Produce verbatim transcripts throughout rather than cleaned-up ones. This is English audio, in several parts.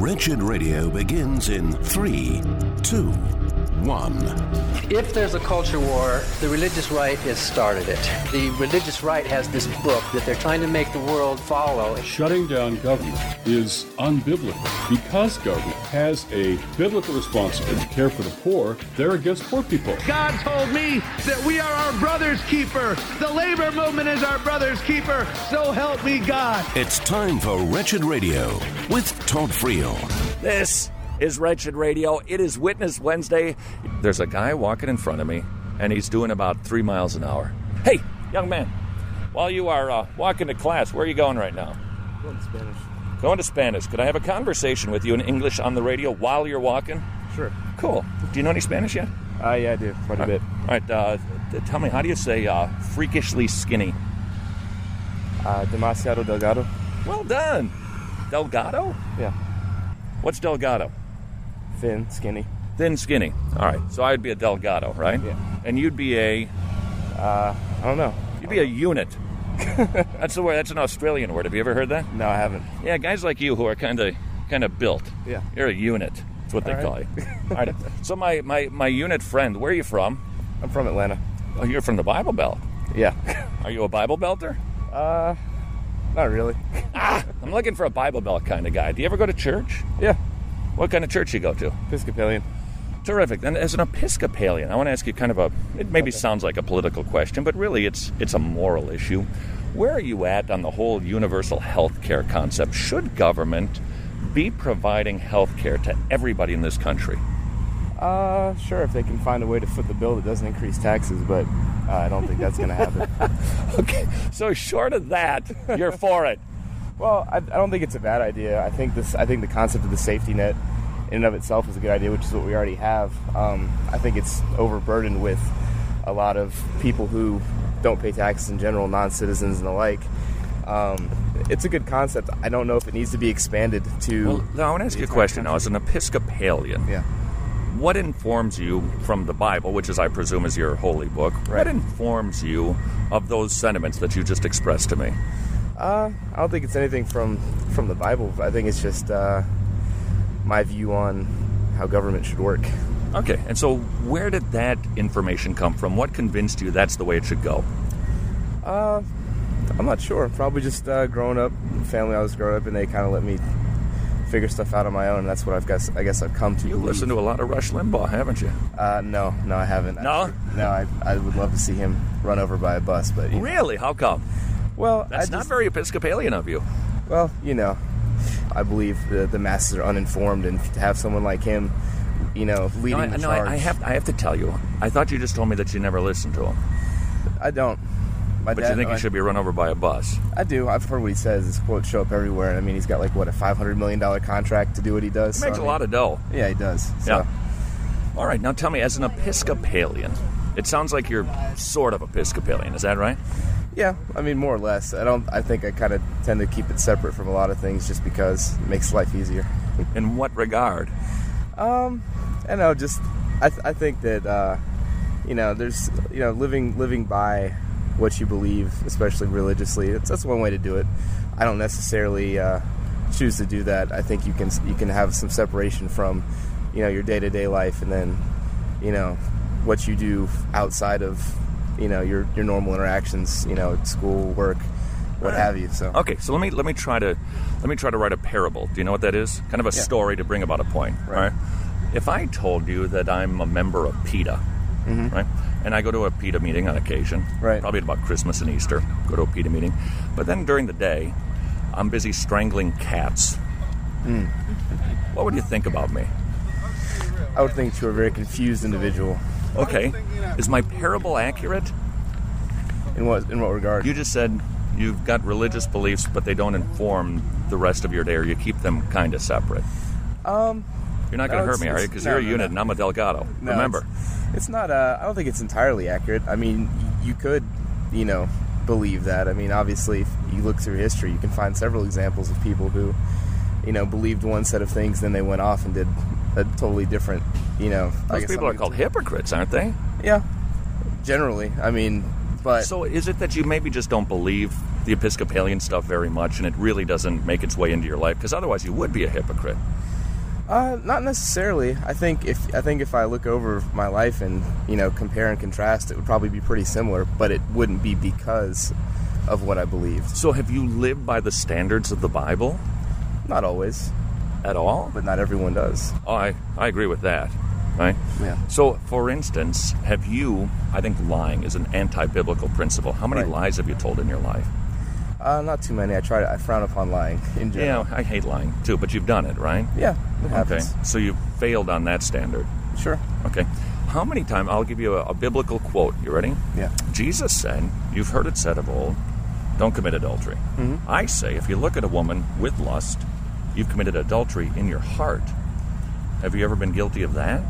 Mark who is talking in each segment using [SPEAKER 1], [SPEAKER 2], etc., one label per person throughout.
[SPEAKER 1] Wretched Radio begins in three, two, one.
[SPEAKER 2] If there's a culture war, the religious right has started it. The religious right has this book that they're trying to make the world follow.
[SPEAKER 3] Shutting down government is unbiblical. Because government has a biblical responsibility to care for the poor, they're against poor people.
[SPEAKER 4] God told me that we are our brother's keeper. The labor movement is our brother's keeper. So help me God.
[SPEAKER 1] It's time for Wretched Radio with Todd Friel.
[SPEAKER 5] This is Wretched Radio. It is Witness Wednesday. There's a guy walking in front of me, and he's doing about three miles an hour. Hey, young man, while you are uh, walking to class, where are you going right now?
[SPEAKER 6] Going to Spanish.
[SPEAKER 5] Going to Spanish. Could I have a conversation with you in English on the radio while you're walking?
[SPEAKER 6] Sure.
[SPEAKER 5] Cool. Do you know any Spanish yet?
[SPEAKER 6] Uh, yeah, I do. Quite a
[SPEAKER 5] All
[SPEAKER 6] bit.
[SPEAKER 5] All right. Uh, tell me, how do you say uh, freakishly skinny?
[SPEAKER 6] Uh, demasiado delgado.
[SPEAKER 5] Well done. Delgado?
[SPEAKER 6] Yeah.
[SPEAKER 5] What's delgado?
[SPEAKER 6] Thin, skinny.
[SPEAKER 5] Thin, skinny. All right. So I'd be a delgado, right?
[SPEAKER 6] Yeah.
[SPEAKER 5] And you'd be a...
[SPEAKER 6] Uh, I don't know.
[SPEAKER 5] You'd be a unit. That's the word. That's an Australian word. Have you ever heard that?
[SPEAKER 6] No, I haven't.
[SPEAKER 5] Yeah, guys like you who are kind of kind of built.
[SPEAKER 6] Yeah.
[SPEAKER 5] You're a unit. That's what they
[SPEAKER 6] All
[SPEAKER 5] call
[SPEAKER 6] right.
[SPEAKER 5] you. All right. So my, my, my unit friend, where are you from?
[SPEAKER 6] I'm from Atlanta.
[SPEAKER 5] Oh, you're from the Bible Belt.
[SPEAKER 6] Yeah.
[SPEAKER 5] Are you a Bible Belter?
[SPEAKER 6] Uh, not really.
[SPEAKER 5] Ah, I'm looking for a Bible Belt kind of guy. Do you ever go to church?
[SPEAKER 6] Yeah.
[SPEAKER 5] What kind of church you go to?
[SPEAKER 6] Episcopalian.
[SPEAKER 5] Terrific. Then as an Episcopalian, I want to ask you kind of a, it maybe
[SPEAKER 6] Okay.
[SPEAKER 5] sounds like a political question, but really it's it's a moral issue. Where are you at on the whole universal health care concept? Should government be providing health care to everybody in this country?
[SPEAKER 6] Uh, sure, if they can find a way to foot the bill that doesn't increase taxes, but uh, I don't think that's going to happen.
[SPEAKER 5] Okay, so short of that, you're for it.
[SPEAKER 6] Well, I, I don't think it's a bad idea. I think this. I think the concept of the safety net in and of itself is a good idea, which is what we already have. Um, I think it's overburdened with a lot of people who don't pay taxes in general, non-citizens and the like. Um, it's a good concept. I don't know if it needs to be expanded to...
[SPEAKER 5] Well, now I want to ask you a question now. As an Episcopalian,
[SPEAKER 6] Yeah.
[SPEAKER 5] what informs you from the Bible, which is, I presume, is your holy book,
[SPEAKER 6] Right.
[SPEAKER 5] what informs you of those sentiments that you just expressed to me?
[SPEAKER 6] Uh, I don't think it's anything from, from the Bible. I think it's just uh, my view on how government should work.
[SPEAKER 5] Okay, and so where did that information come from? What convinced you that's the way it should go?
[SPEAKER 6] Uh, I'm not sure. Probably just uh, growing up, the family I was growing up in, they kind of let me figure stuff out on my own, and that's what I've guess I guess I've come to
[SPEAKER 5] You
[SPEAKER 6] believe.
[SPEAKER 5] listened to a lot of Rush Limbaugh, haven't you?
[SPEAKER 6] Uh, no, no, I haven't.
[SPEAKER 5] No?
[SPEAKER 6] Actually. No, I, I would love to see him run over by a bus, but you know.
[SPEAKER 5] Really? How come?
[SPEAKER 6] Well,
[SPEAKER 5] That's
[SPEAKER 6] I
[SPEAKER 5] not
[SPEAKER 6] just,
[SPEAKER 5] very Episcopalian of you.
[SPEAKER 6] well, you know, I believe the, the masses are uninformed, and to have someone like him, you know, leading
[SPEAKER 5] No, I,
[SPEAKER 6] the
[SPEAKER 5] no,
[SPEAKER 6] charge.
[SPEAKER 5] I, I have I have to tell you, I thought you just told me that you never listened to him.
[SPEAKER 6] I don't. My
[SPEAKER 5] But
[SPEAKER 6] dad,
[SPEAKER 5] you think
[SPEAKER 6] I,
[SPEAKER 5] he should be run over by a bus.
[SPEAKER 6] I do. I've heard what he says. His quotes show up everywhere. And I mean, he's got like what a five hundred million dollar contract to do what he does.
[SPEAKER 5] He makes a lot of dough.
[SPEAKER 6] Yeah, he does. So.
[SPEAKER 5] Yeah. All right, now tell me, as an Episcopalian, it sounds like you're sort of Episcopalian. Is that right?
[SPEAKER 6] Yeah, I mean, more or less. I don't. I think I kind of tend to keep it separate from a lot of things, just because it makes life easier.
[SPEAKER 5] In what regard?
[SPEAKER 6] Um, I know. Just I. Th- I think that uh, you know, there's you know, living living by what you believe, especially religiously. It's, that's one way to do it. I don't necessarily uh, choose to do that. I think you can you can have some separation from, you know, your day to day life, and then, you know, what you do outside of, you know, your your normal interactions, you know, at school, work, what
[SPEAKER 5] Right.
[SPEAKER 6] have you. So
[SPEAKER 5] Okay, so let me let me try to let me try to write a parable. Do you know what that is? Kind of a
[SPEAKER 6] Yeah.
[SPEAKER 5] story to bring about a point.
[SPEAKER 6] Right.
[SPEAKER 5] Right. If I told you that I'm a member of PETA,
[SPEAKER 6] Mhm.
[SPEAKER 5] right, and I go to a PETA meeting on occasion,
[SPEAKER 6] Right.
[SPEAKER 5] probably about Christmas and Easter, go to a PETA meeting, but then during the day, I'm busy strangling cats.
[SPEAKER 6] Mm.
[SPEAKER 5] What would you think about me?
[SPEAKER 6] I would think you're a very confused individual.
[SPEAKER 5] Okay, is my parable accurate?
[SPEAKER 6] In what in what regard?
[SPEAKER 5] You just said you've got religious beliefs, but they don't inform the rest of your day, or you keep them kind of separate.
[SPEAKER 6] Um,
[SPEAKER 5] You're not
[SPEAKER 6] no,
[SPEAKER 5] going to hurt
[SPEAKER 6] it's-
[SPEAKER 5] me, are you?
[SPEAKER 6] it's-
[SPEAKER 5] Because
[SPEAKER 6] no,
[SPEAKER 5] you're a
[SPEAKER 6] no,
[SPEAKER 5] unit
[SPEAKER 6] no.
[SPEAKER 5] and I'm a Delgado.
[SPEAKER 6] No,
[SPEAKER 5] Remember.
[SPEAKER 6] it's, it's not. Uh, I don't think it's entirely accurate. I mean, y- you could, you know, believe that. I mean, obviously, if you look through history, you can find several examples of people who, you know, believed one set of things, then they went off and did a totally different. You know, I
[SPEAKER 5] Those
[SPEAKER 6] guess
[SPEAKER 5] people
[SPEAKER 6] I'm
[SPEAKER 5] are called hypocrites, aren't they?
[SPEAKER 6] Yeah, generally. I mean, but
[SPEAKER 5] So is it that you maybe just don't believe the Episcopalian stuff very much, and it really doesn't make its way into your life? Because otherwise, you would be a hypocrite.
[SPEAKER 6] Uh, not necessarily. I think if I think if I look over my life and, you know, compare and contrast, it would probably be pretty similar, but it wouldn't be because of what I believed.
[SPEAKER 5] So have you lived by the standards of the Bible?
[SPEAKER 6] Not always,
[SPEAKER 5] At all?
[SPEAKER 6] but not everyone does.
[SPEAKER 5] Oh, I, I agree with that. Right?
[SPEAKER 6] Yeah.
[SPEAKER 5] So, for instance, have you, I think lying is an anti-biblical principle. How many
[SPEAKER 6] Right.
[SPEAKER 5] lies have you told in your life?
[SPEAKER 6] Uh, not too many. I try to, I frown upon lying in general.
[SPEAKER 5] Yeah, I hate lying too, but you've done it, right?
[SPEAKER 6] Yeah, it happens.
[SPEAKER 5] Okay. So you've failed on that standard.
[SPEAKER 6] Sure.
[SPEAKER 5] Okay. How many times, I'll give you a, a biblical quote. You ready?
[SPEAKER 6] Yeah.
[SPEAKER 5] Jesus said, you've heard it said of old, don't commit adultery.
[SPEAKER 6] Mm-hmm.
[SPEAKER 5] I say, if you look at a woman with lust, you've committed adultery in your heart. Have you ever been guilty of that?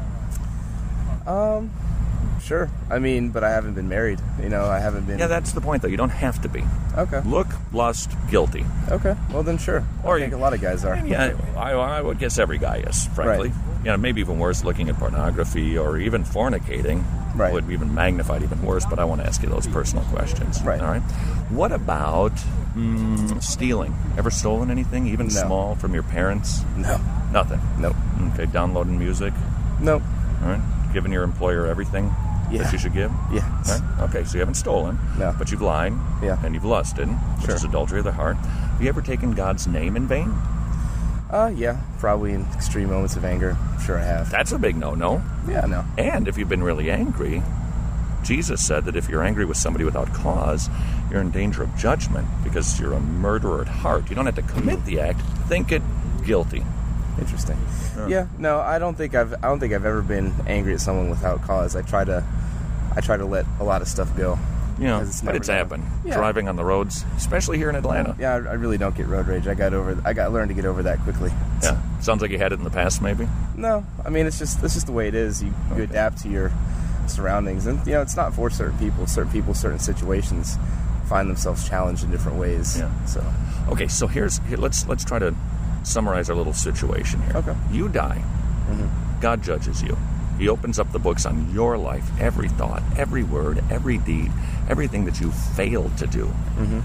[SPEAKER 6] Um, sure. I mean, but I haven't been married. You know, I haven't been.
[SPEAKER 5] Yeah, that's the point, though. You don't have to be.
[SPEAKER 6] Okay.
[SPEAKER 5] Look, lust, guilty.
[SPEAKER 6] Okay. Well, then sure.
[SPEAKER 5] Or
[SPEAKER 6] I think
[SPEAKER 5] you-
[SPEAKER 6] a lot of guys are.
[SPEAKER 5] And yeah, I, I would guess every guy is, frankly.
[SPEAKER 6] Right.
[SPEAKER 5] Yeah, maybe even worse, looking at pornography or even fornicating
[SPEAKER 6] Right.
[SPEAKER 5] would be even magnified even worse, but I want to ask you those personal questions.
[SPEAKER 6] Right.
[SPEAKER 5] All right. What about mm, stealing? Ever stolen anything, even
[SPEAKER 6] No.
[SPEAKER 5] small, from your parents?
[SPEAKER 6] No.
[SPEAKER 5] Nothing.
[SPEAKER 6] Nope.
[SPEAKER 5] Okay, downloading music?
[SPEAKER 6] Nope.
[SPEAKER 5] All right. Giving your employer everything
[SPEAKER 6] Yeah.
[SPEAKER 5] that you should give?
[SPEAKER 6] Yeah.
[SPEAKER 5] All right. Okay, so you haven't stolen,
[SPEAKER 6] No.
[SPEAKER 5] but you've lied,
[SPEAKER 6] Yeah.
[SPEAKER 5] and you've lusted, which
[SPEAKER 6] Sure.
[SPEAKER 5] is adultery of the heart. Have you ever taken God's name in vain?
[SPEAKER 6] Uh, yeah. Probably in extreme moments of anger. Sure, I have.
[SPEAKER 5] That's a big no-no.
[SPEAKER 6] Yeah. No.
[SPEAKER 5] And if you've been really angry, Jesus said that if you're angry with somebody without cause, you're in danger of judgment because you're a murderer at heart. You don't have to commit the act, think it, guilty.
[SPEAKER 6] Interesting. Yeah. No, I don't think I've. I don't think I've ever been angry at someone without cause. I try to. I try to let a lot of stuff go.
[SPEAKER 5] You know,
[SPEAKER 6] 'Cause it's
[SPEAKER 5] but
[SPEAKER 6] never
[SPEAKER 5] it's
[SPEAKER 6] gonna-
[SPEAKER 5] happened.
[SPEAKER 6] Yeah.
[SPEAKER 5] Driving on the roads, especially here in Atlanta.
[SPEAKER 6] Yeah, I, I really don't get road rage. I got over. I got learned to get over that quickly.
[SPEAKER 5] Yeah. Sounds like you had it in the past, maybe.
[SPEAKER 6] No, I mean it's just it's just the way it is. You, you
[SPEAKER 5] Okay.
[SPEAKER 6] adapt to your surroundings, and you know it's not for certain people. Certain people, certain situations, find themselves challenged in different ways.
[SPEAKER 5] Yeah.
[SPEAKER 6] So
[SPEAKER 5] Okay, so here's here, let's let's try to summarize our little situation here.
[SPEAKER 6] Okay.
[SPEAKER 5] You die. God judges you. He opens up the books on your life, every thought, every word, every deed, everything that you failed to do.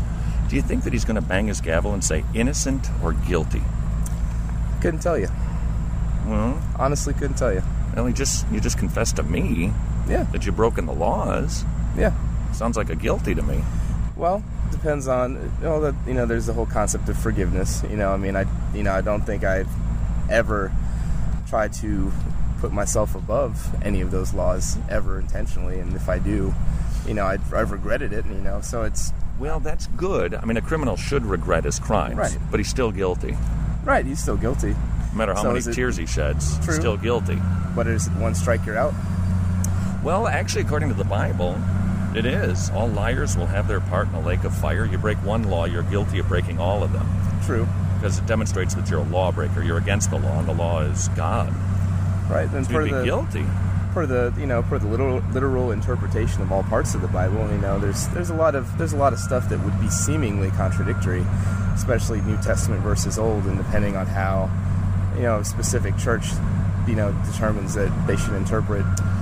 [SPEAKER 5] Do you think that he's going to bang his gavel and say innocent or guilty?
[SPEAKER 6] couldn't tell you.
[SPEAKER 5] Well,
[SPEAKER 6] Honestly, couldn't tell you.
[SPEAKER 5] well, he just you just confessed to me
[SPEAKER 6] Yeah.
[SPEAKER 5] that you've broken the laws.
[SPEAKER 6] Yeah.
[SPEAKER 5] Sounds like a guilty to me.
[SPEAKER 6] Well, depends on you know that you know there's the whole concept of forgiveness. You know, I mean, I you know I don't think I've ever tried to put myself above any of those laws ever intentionally, and if I do, you know, I've, I've regretted it. You know, so it's
[SPEAKER 5] Well, that's good. I mean, a criminal should regret his crimes,
[SPEAKER 6] Right.
[SPEAKER 5] but he's still guilty.
[SPEAKER 6] right. He's still guilty.
[SPEAKER 5] No matter how
[SPEAKER 6] So
[SPEAKER 5] many
[SPEAKER 6] is it-
[SPEAKER 5] tears he sheds,
[SPEAKER 6] True.
[SPEAKER 5] still guilty.
[SPEAKER 6] But is it one strike you're out?
[SPEAKER 5] Well, actually, according to the Bible, it is. All liars will have their part in a lake of fire. You break one law, you're guilty of breaking all of them.
[SPEAKER 6] True.
[SPEAKER 5] Because it demonstrates that you're a lawbreaker. You're against the law, and the law is God.
[SPEAKER 6] Right. Then
[SPEAKER 5] So
[SPEAKER 6] per
[SPEAKER 5] you'd be
[SPEAKER 6] the
[SPEAKER 5] guilty.
[SPEAKER 6] per the you know per the literal literal interpretation of all parts of the Bible, you know, there's there's a lot of there's a lot of stuff that would be seemingly contradictory, especially New Testament versus Old, and depending on how you know a specific church you know determines that they should interpret.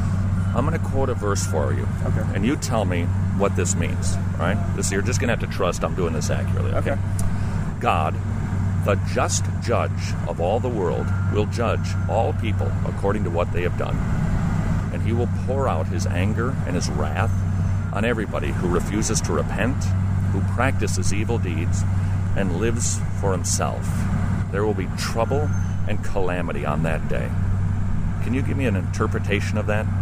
[SPEAKER 5] I'm going to quote a verse for you.
[SPEAKER 6] Okay.
[SPEAKER 5] And you tell me what this means, all right? This, you're just going to have to trust I'm doing this accurately, okay?
[SPEAKER 6] Okay.
[SPEAKER 5] God, the just judge of all the world, will judge all people according to what they have done. And he will pour out his anger and his wrath on everybody who refuses to repent, who practices evil deeds, and lives for himself. There will be trouble and calamity on that day. Can you give me an interpretation of that?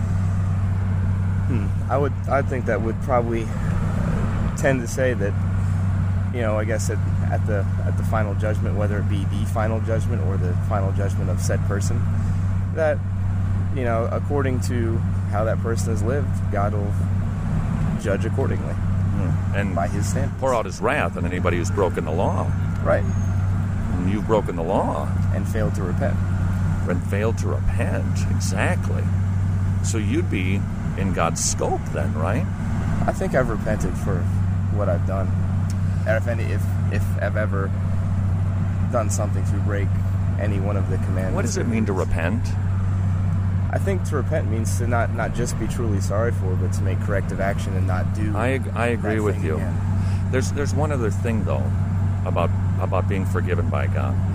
[SPEAKER 6] I would I think that would probably tend to say that you know I guess at, at the at the final judgment, whether it be the final judgment or the final judgment of said person, that you know according to how that person has lived, God will judge accordingly
[SPEAKER 5] And
[SPEAKER 6] by His standards.
[SPEAKER 5] pour out his wrath on anybody who's broken the law.
[SPEAKER 6] Right,
[SPEAKER 5] And you've broken the law
[SPEAKER 6] and failed to repent.
[SPEAKER 5] and failed to repent. Exactly. So you'd be in God's scope then, right?
[SPEAKER 6] I think I've repented for what I've done. And if any, if if I've ever done something to break any one of the commandments.
[SPEAKER 5] What does it mean to repent?
[SPEAKER 6] I think to repent means to not, not just be truly sorry for, but to make corrective action and not do.
[SPEAKER 5] I, ag- I agree
[SPEAKER 6] that
[SPEAKER 5] with
[SPEAKER 6] thing
[SPEAKER 5] you.
[SPEAKER 6] again.
[SPEAKER 5] There's there's one other thing though about about being forgiven by God.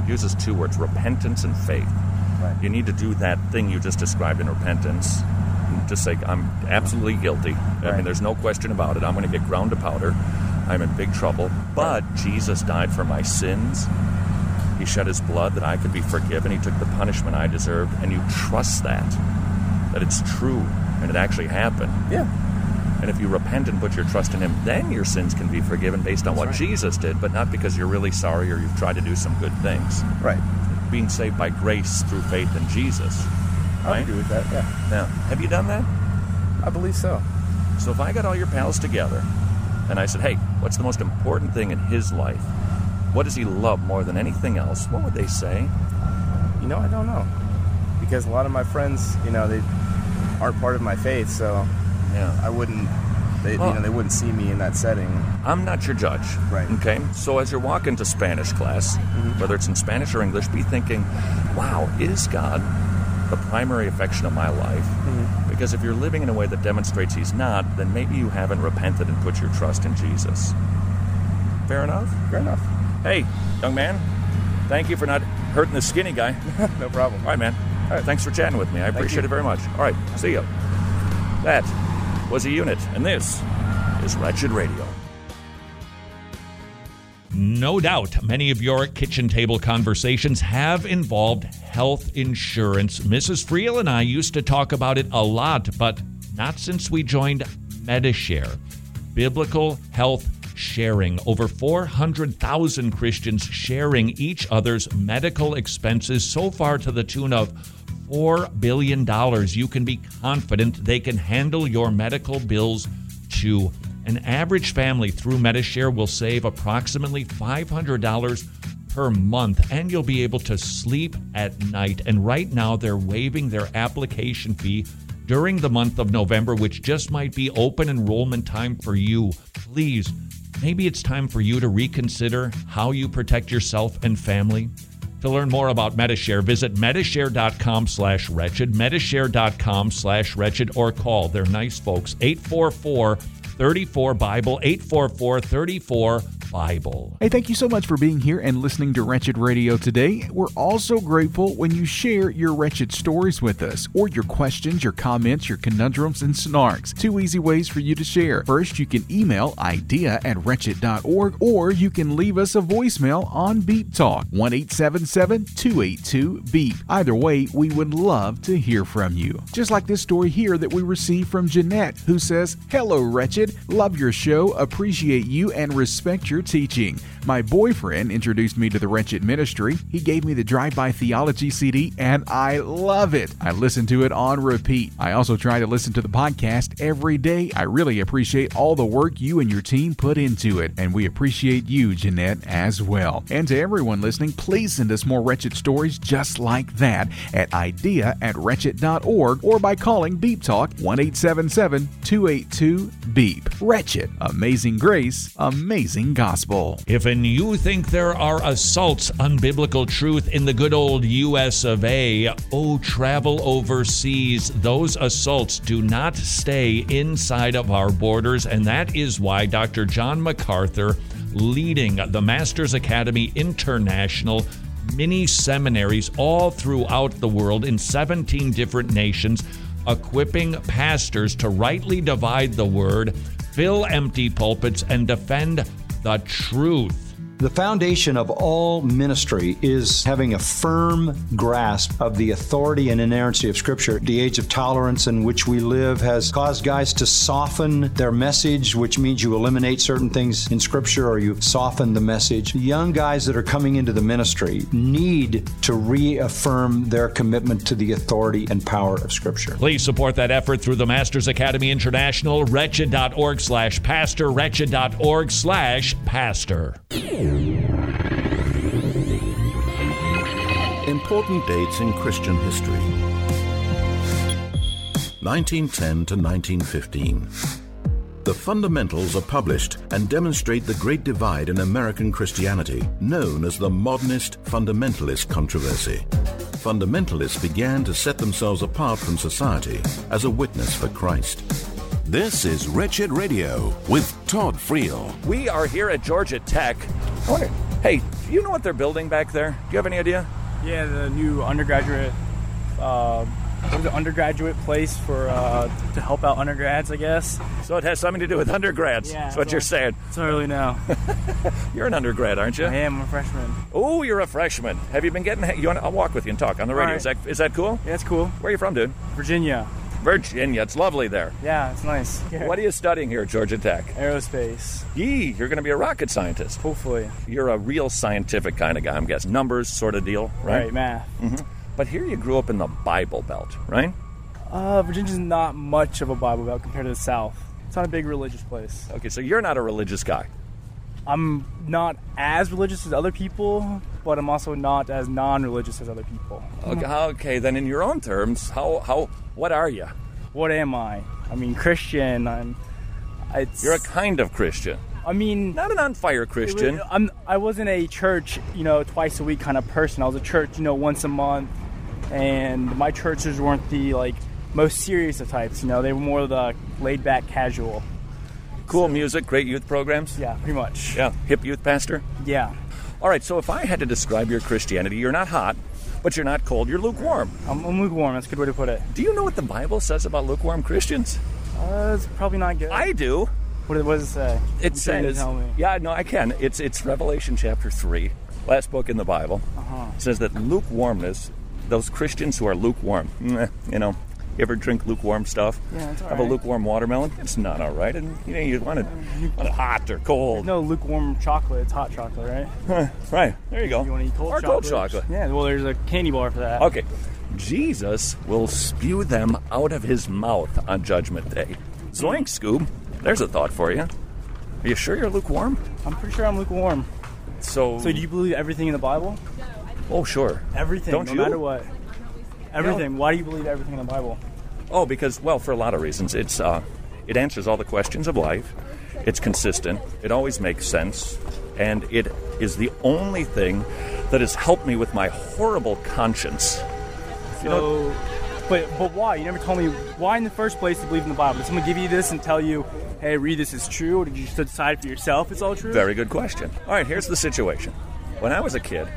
[SPEAKER 5] uses two words, repentance and faith.
[SPEAKER 6] Right.
[SPEAKER 5] You need to do that thing you just described in repentance. Just say, I'm absolutely guilty. I
[SPEAKER 6] Right.
[SPEAKER 5] mean, there's no question about it. I'm going to get ground to powder. I'm in big trouble. But Jesus died for my sins. He shed his blood that I could be forgiven. He took the punishment I deserved. And you trust that, that it's true and it actually happened.
[SPEAKER 6] Yeah.
[SPEAKER 5] And if you repent and put your trust in him, then your sins can be forgiven based on what
[SPEAKER 6] right.
[SPEAKER 5] Jesus did, but not because you're really sorry or you've tried to do some good things.
[SPEAKER 6] Right.
[SPEAKER 5] Being saved by grace through faith in Jesus.
[SPEAKER 6] I
[SPEAKER 5] Right?
[SPEAKER 6] agree with that, yeah.
[SPEAKER 5] Now, have you done that?
[SPEAKER 6] I believe so.
[SPEAKER 5] So if I got all your pals together and I said, hey, what's the most important thing in his life? What does he love more than anything else? What would they say?
[SPEAKER 6] You know, I don't know. Because a lot of my friends, you know, they aren't part of my faith, so
[SPEAKER 5] Yeah.
[SPEAKER 6] I wouldn't, they,
[SPEAKER 5] Well-
[SPEAKER 6] you know, they wouldn't see me in that setting.
[SPEAKER 5] I'm not your judge.
[SPEAKER 6] Right.
[SPEAKER 5] Okay? So as you're walking to Spanish class,
[SPEAKER 6] Mm-hmm.
[SPEAKER 5] whether it's in Spanish or English, be thinking, wow, is God the primary affection of my life?
[SPEAKER 6] Mm-hmm.
[SPEAKER 5] Because if you're living in a way that demonstrates he's not, then maybe you haven't repented and put your trust in Jesus. Fair enough?
[SPEAKER 6] Fair enough.
[SPEAKER 5] Hey, young man, thank you for not hurting the skinny guy.
[SPEAKER 6] No problem.
[SPEAKER 5] All right, man. All right, thanks for chatting with me. I appreciate
[SPEAKER 6] you.
[SPEAKER 5] it very much. All right, see you. That was a unit, and this is Wretched Radio. No doubt, many of your kitchen table conversations have involved health insurance. Missus Friel and I used to talk about it a lot, but not since we joined Medishare. Biblical health sharing. Over four hundred thousand Christians sharing each other's medical expenses, so far to the tune of four billion dollars. You can be confident they can handle your medical bills too. An average family through Medishare will save approximately five hundred dollars per month, and you'll be able to sleep at night. And right now, they're waiving their application fee during the month of November, which just might be open enrollment time for you. Please, maybe it's time for you to reconsider how you protect yourself and family. To learn more about Medishare, visit Medishare.com slash wretched, Medishare.com slash wretched, or call. They're nice folks. eight four four, three four, Bible, eight four four, three four, Bible.
[SPEAKER 7] Hey, thank you so much for being here and listening to Wretched Radio today. We're also grateful when you share your wretched stories with us, or your questions, your comments, your conundrums, and snarks. Two easy ways for you to share. First, you can email idea at wretched dot org, or you can leave us a voicemail on Beep Talk, one eight seven seven, two eight two, beep. Either way, we would love to hear from you. Just like this story here that we received from Jeanette, who says, "Hello, Wretched. Love your show, appreciate you, and respect your teaching. My boyfriend introduced me to the Wretched Ministry. He gave me the Drive-By Theology C D, and I love it. I listen to it on repeat. I also try to listen to the podcast every day. I really appreciate all the work you and your team put into it, and we appreciate you, Jeanette, as well. And to everyone listening, please send us more Wretched stories just like that at idea at wretched dot org, or by calling Beep Talk one eight seven seven, two eight two, beep. Wretched. Amazing grace. Amazing gospel.
[SPEAKER 5] If and you think there are assaults on biblical truth in the good old U S of A, oh, travel overseas. Those assaults do not stay inside of our borders, and that is why Doctor John MacArthur, leading the Masters Academy International mini seminaries all throughout the world in seventeen different nations, equipping pastors to rightly divide the word, fill empty pulpits, and defend the truth.
[SPEAKER 8] The foundation of all ministry is having a firm grasp of the authority and inerrancy of Scripture. The age of tolerance in which we live has caused guys to soften their message, which means you eliminate certain things in Scripture or you soften the message. The young guys that are coming into the ministry need to reaffirm their commitment to the authority and power of Scripture.
[SPEAKER 5] Please support that effort through the Masters Academy International, wretched.org slash pastor, wretched.org slash pastor.
[SPEAKER 1] Important dates in Christian history. nineteen ten to nineteen fifteen. The Fundamentals are published and demonstrate the great divide in American Christianity, known as the Modernist Fundamentalist controversy. Fundamentalists began to set themselves apart from society as a witness for Christ. This is Wretched Radio with Todd Friel.
[SPEAKER 5] We are here at Georgia Tech. I wonder, hey, do you know what they're building back there? Do you have any idea?
[SPEAKER 9] Yeah, the new undergraduate, uh, what is it, undergraduate place for uh, to help out undergrads, I guess.
[SPEAKER 5] So it has something to do with undergrads.
[SPEAKER 9] Yeah,
[SPEAKER 5] that's what
[SPEAKER 9] so
[SPEAKER 5] you're saying.
[SPEAKER 9] That's what I really know.
[SPEAKER 5] You're an undergrad, aren't you?
[SPEAKER 9] I am. I'm a freshman.
[SPEAKER 5] Oh, you're a freshman. Have you been getting? You want? I'll walk with you and talk on the radio.
[SPEAKER 9] Right.
[SPEAKER 5] Is that is that cool?
[SPEAKER 9] Yeah, it's cool.
[SPEAKER 5] Where are you from, dude?
[SPEAKER 9] Virginia.
[SPEAKER 5] Virginia. It's lovely there.
[SPEAKER 9] Yeah, it's nice. Yeah.
[SPEAKER 5] What are you studying here at Georgia Tech?
[SPEAKER 9] Aerospace.
[SPEAKER 5] Yee, you're going to be a rocket scientist.
[SPEAKER 9] Hopefully.
[SPEAKER 5] You're a real scientific kind of guy, I'm guessing. Numbers sort of deal, right?
[SPEAKER 9] Right, math.
[SPEAKER 5] Mm-hmm. But here you grew up in the Bible Belt, right?
[SPEAKER 9] Uh, Virginia's not much of a Bible Belt compared to the South. It's not a big religious place.
[SPEAKER 5] Okay, so you're not a religious guy.
[SPEAKER 9] I'm not as religious as other people, but I'm also not as non-religious as other people.
[SPEAKER 5] Okay, okay, then in your own terms, how how what are you?
[SPEAKER 9] What am I? I mean, Christian. I'm. It's,
[SPEAKER 5] You're a kind of Christian.
[SPEAKER 9] I mean,
[SPEAKER 5] not an on fire Christian.
[SPEAKER 9] Was, I'm. I wasn't a church, you know, twice a week kind of person. I was a church, you know, once a month, and my churches weren't the like most serious of types. You know, they were more the laid back, casual.
[SPEAKER 5] Cool music, great youth programs.
[SPEAKER 9] Yeah, pretty much.
[SPEAKER 5] Yeah, hip youth pastor.
[SPEAKER 9] Yeah.
[SPEAKER 5] All right. So if I had to describe your Christianity, you're not hot, but you're not cold. You're lukewarm.
[SPEAKER 9] I'm, I'm lukewarm. That's a good way to put it.
[SPEAKER 5] Do you know what the Bible says about lukewarm Christians?
[SPEAKER 9] Uh, it's probably not good.
[SPEAKER 5] I do.
[SPEAKER 9] What, what does it say?
[SPEAKER 5] It
[SPEAKER 9] I'm
[SPEAKER 5] says,
[SPEAKER 9] tell me.
[SPEAKER 5] yeah, no, I can. It's it's Revelation chapter three, last book in the Bible.
[SPEAKER 9] Uh-huh.
[SPEAKER 5] It says that lukewarmness, those Christians who are lukewarm, meh, you know, you ever drink lukewarm stuff?
[SPEAKER 9] Yeah, it's all
[SPEAKER 5] Have
[SPEAKER 9] right.
[SPEAKER 5] a lukewarm watermelon? It's not all right. And you know, you want it, want it hot or cold.
[SPEAKER 9] There's no lukewarm chocolate. It's hot chocolate, right?
[SPEAKER 5] Huh, right. There you go.
[SPEAKER 9] You want to eat cold
[SPEAKER 5] or
[SPEAKER 9] chocolate?
[SPEAKER 5] cold chocolate.
[SPEAKER 9] Yeah. Well, there's a candy bar for that.
[SPEAKER 5] Okay. Jesus will spew them out of his mouth on Judgment Day. Zoink, Scoob. There's a thought for you. Are you sure you're lukewarm?
[SPEAKER 9] I'm pretty sure I'm lukewarm.
[SPEAKER 5] So,
[SPEAKER 9] so do you believe everything in the Bible?
[SPEAKER 5] Oh, sure.
[SPEAKER 9] Everything,
[SPEAKER 5] Don't
[SPEAKER 9] no
[SPEAKER 5] you?
[SPEAKER 9] matter what. Everything.
[SPEAKER 5] You know,
[SPEAKER 9] Why do you believe everything in the Bible?
[SPEAKER 5] Oh, because, well, for a lot of reasons. It's uh, it answers all the questions of life. It's consistent. It always makes sense. And it is the only thing that has helped me with my horrible conscience.
[SPEAKER 9] So,
[SPEAKER 5] You know,
[SPEAKER 9] but but why? You never told me why in the first place to believe in the Bible. Did someone give you this and tell you, hey, read this is true? Or did you just decide for yourself it's all true?
[SPEAKER 5] Very good question. All right, here's the situation. When I was a kid,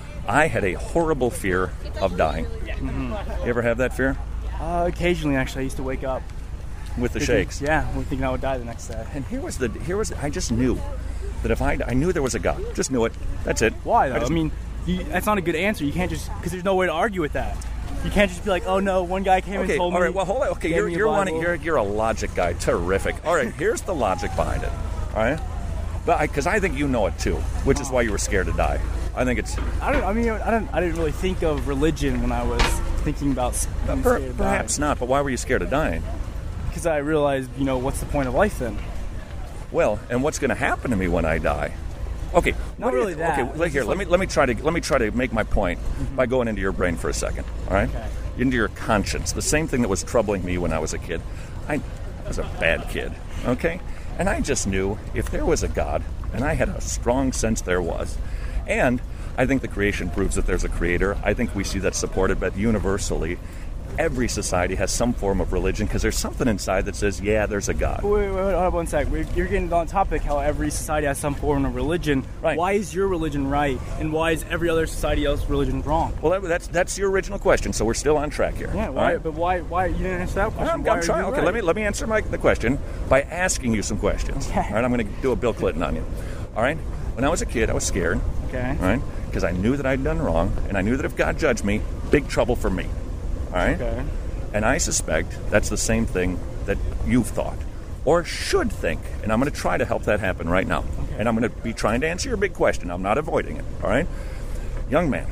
[SPEAKER 5] I had a horrible fear of dying.
[SPEAKER 9] Mm-hmm.
[SPEAKER 5] You ever have that fear?
[SPEAKER 9] Uh, occasionally, actually, I used to wake up
[SPEAKER 5] With the
[SPEAKER 9] thinking,
[SPEAKER 5] shakes?
[SPEAKER 9] Yeah, thinking I would die the next day.
[SPEAKER 5] And here was the, here was, I just knew that if I, I knew there was a God. Just knew it. That's it.
[SPEAKER 9] Why, though? I,
[SPEAKER 5] just,
[SPEAKER 9] I mean, you, that's not a good answer. You can't just, because there's no way to argue with that. You can't just be like, oh no, one guy came
[SPEAKER 5] okay,
[SPEAKER 9] and told
[SPEAKER 5] all
[SPEAKER 9] me.
[SPEAKER 5] right, well, hold on. Okay,
[SPEAKER 9] gave
[SPEAKER 5] you're
[SPEAKER 9] me a
[SPEAKER 5] you're, one,
[SPEAKER 9] Bible.
[SPEAKER 5] you're you're a logic guy. Terrific. All right, here's the logic behind it. All right, but because I, I think you know it too, which is why you were scared to die. I think it's.
[SPEAKER 9] I don't. I mean, I don't. I didn't really think of religion when I was thinking about being
[SPEAKER 5] Per,
[SPEAKER 9] scared to
[SPEAKER 5] perhaps
[SPEAKER 9] die.
[SPEAKER 5] not. But why were you scared of dying?
[SPEAKER 9] Because I realized, you know, what's the point of life then?
[SPEAKER 5] Well, and what's going to happen to me when I die? Okay,
[SPEAKER 9] Not
[SPEAKER 5] what do you
[SPEAKER 9] really
[SPEAKER 5] th-
[SPEAKER 9] that.
[SPEAKER 5] Okay,
[SPEAKER 9] It's
[SPEAKER 5] like, here,
[SPEAKER 9] just
[SPEAKER 5] let
[SPEAKER 9] like-
[SPEAKER 5] me let me try to let me try to make my point
[SPEAKER 9] Mm-hmm.
[SPEAKER 5] by going into your brain for a second. All right,
[SPEAKER 9] Okay.
[SPEAKER 5] into your conscience. The same thing that was troubling me when I was a kid. I was a bad kid. Okay, and I just knew if there was a God, and I had a strong sense there was, and I think the creation proves that there's a creator. I think we see that supported, but universally, every society has some form of religion because there's something inside that says, yeah, there's a God.
[SPEAKER 9] Wait, wait, wait, hold on one sec. We're, you're getting on topic how every society has some form of religion.
[SPEAKER 5] Right.
[SPEAKER 9] Why is your religion right, and why is every other society else's religion wrong?
[SPEAKER 5] Well, that, that's that's your original question, so we're still on track here.
[SPEAKER 9] Yeah,
[SPEAKER 5] all
[SPEAKER 9] why?
[SPEAKER 5] right?
[SPEAKER 9] But why? Why you didn't answer that question?
[SPEAKER 5] I'm,
[SPEAKER 9] why
[SPEAKER 5] I'm
[SPEAKER 9] are
[SPEAKER 5] trying.
[SPEAKER 9] you
[SPEAKER 5] Okay,
[SPEAKER 9] right?
[SPEAKER 5] let me let me answer my, the question by asking you some questions.
[SPEAKER 9] Okay.
[SPEAKER 5] All right, I'm going to do a Bill Clinton on you. All right. When I was a kid, I was scared.
[SPEAKER 9] Okay.
[SPEAKER 5] All right, because I knew that I'd done wrong, and I knew that if God judged me, big trouble for me. All right.
[SPEAKER 9] Okay.
[SPEAKER 5] And I suspect that's the same thing that you've thought, or should think. And I'm going to try to help that happen right now.
[SPEAKER 9] Okay.
[SPEAKER 5] And I'm going to be trying to answer your big question. I'm not avoiding it. All right, young man.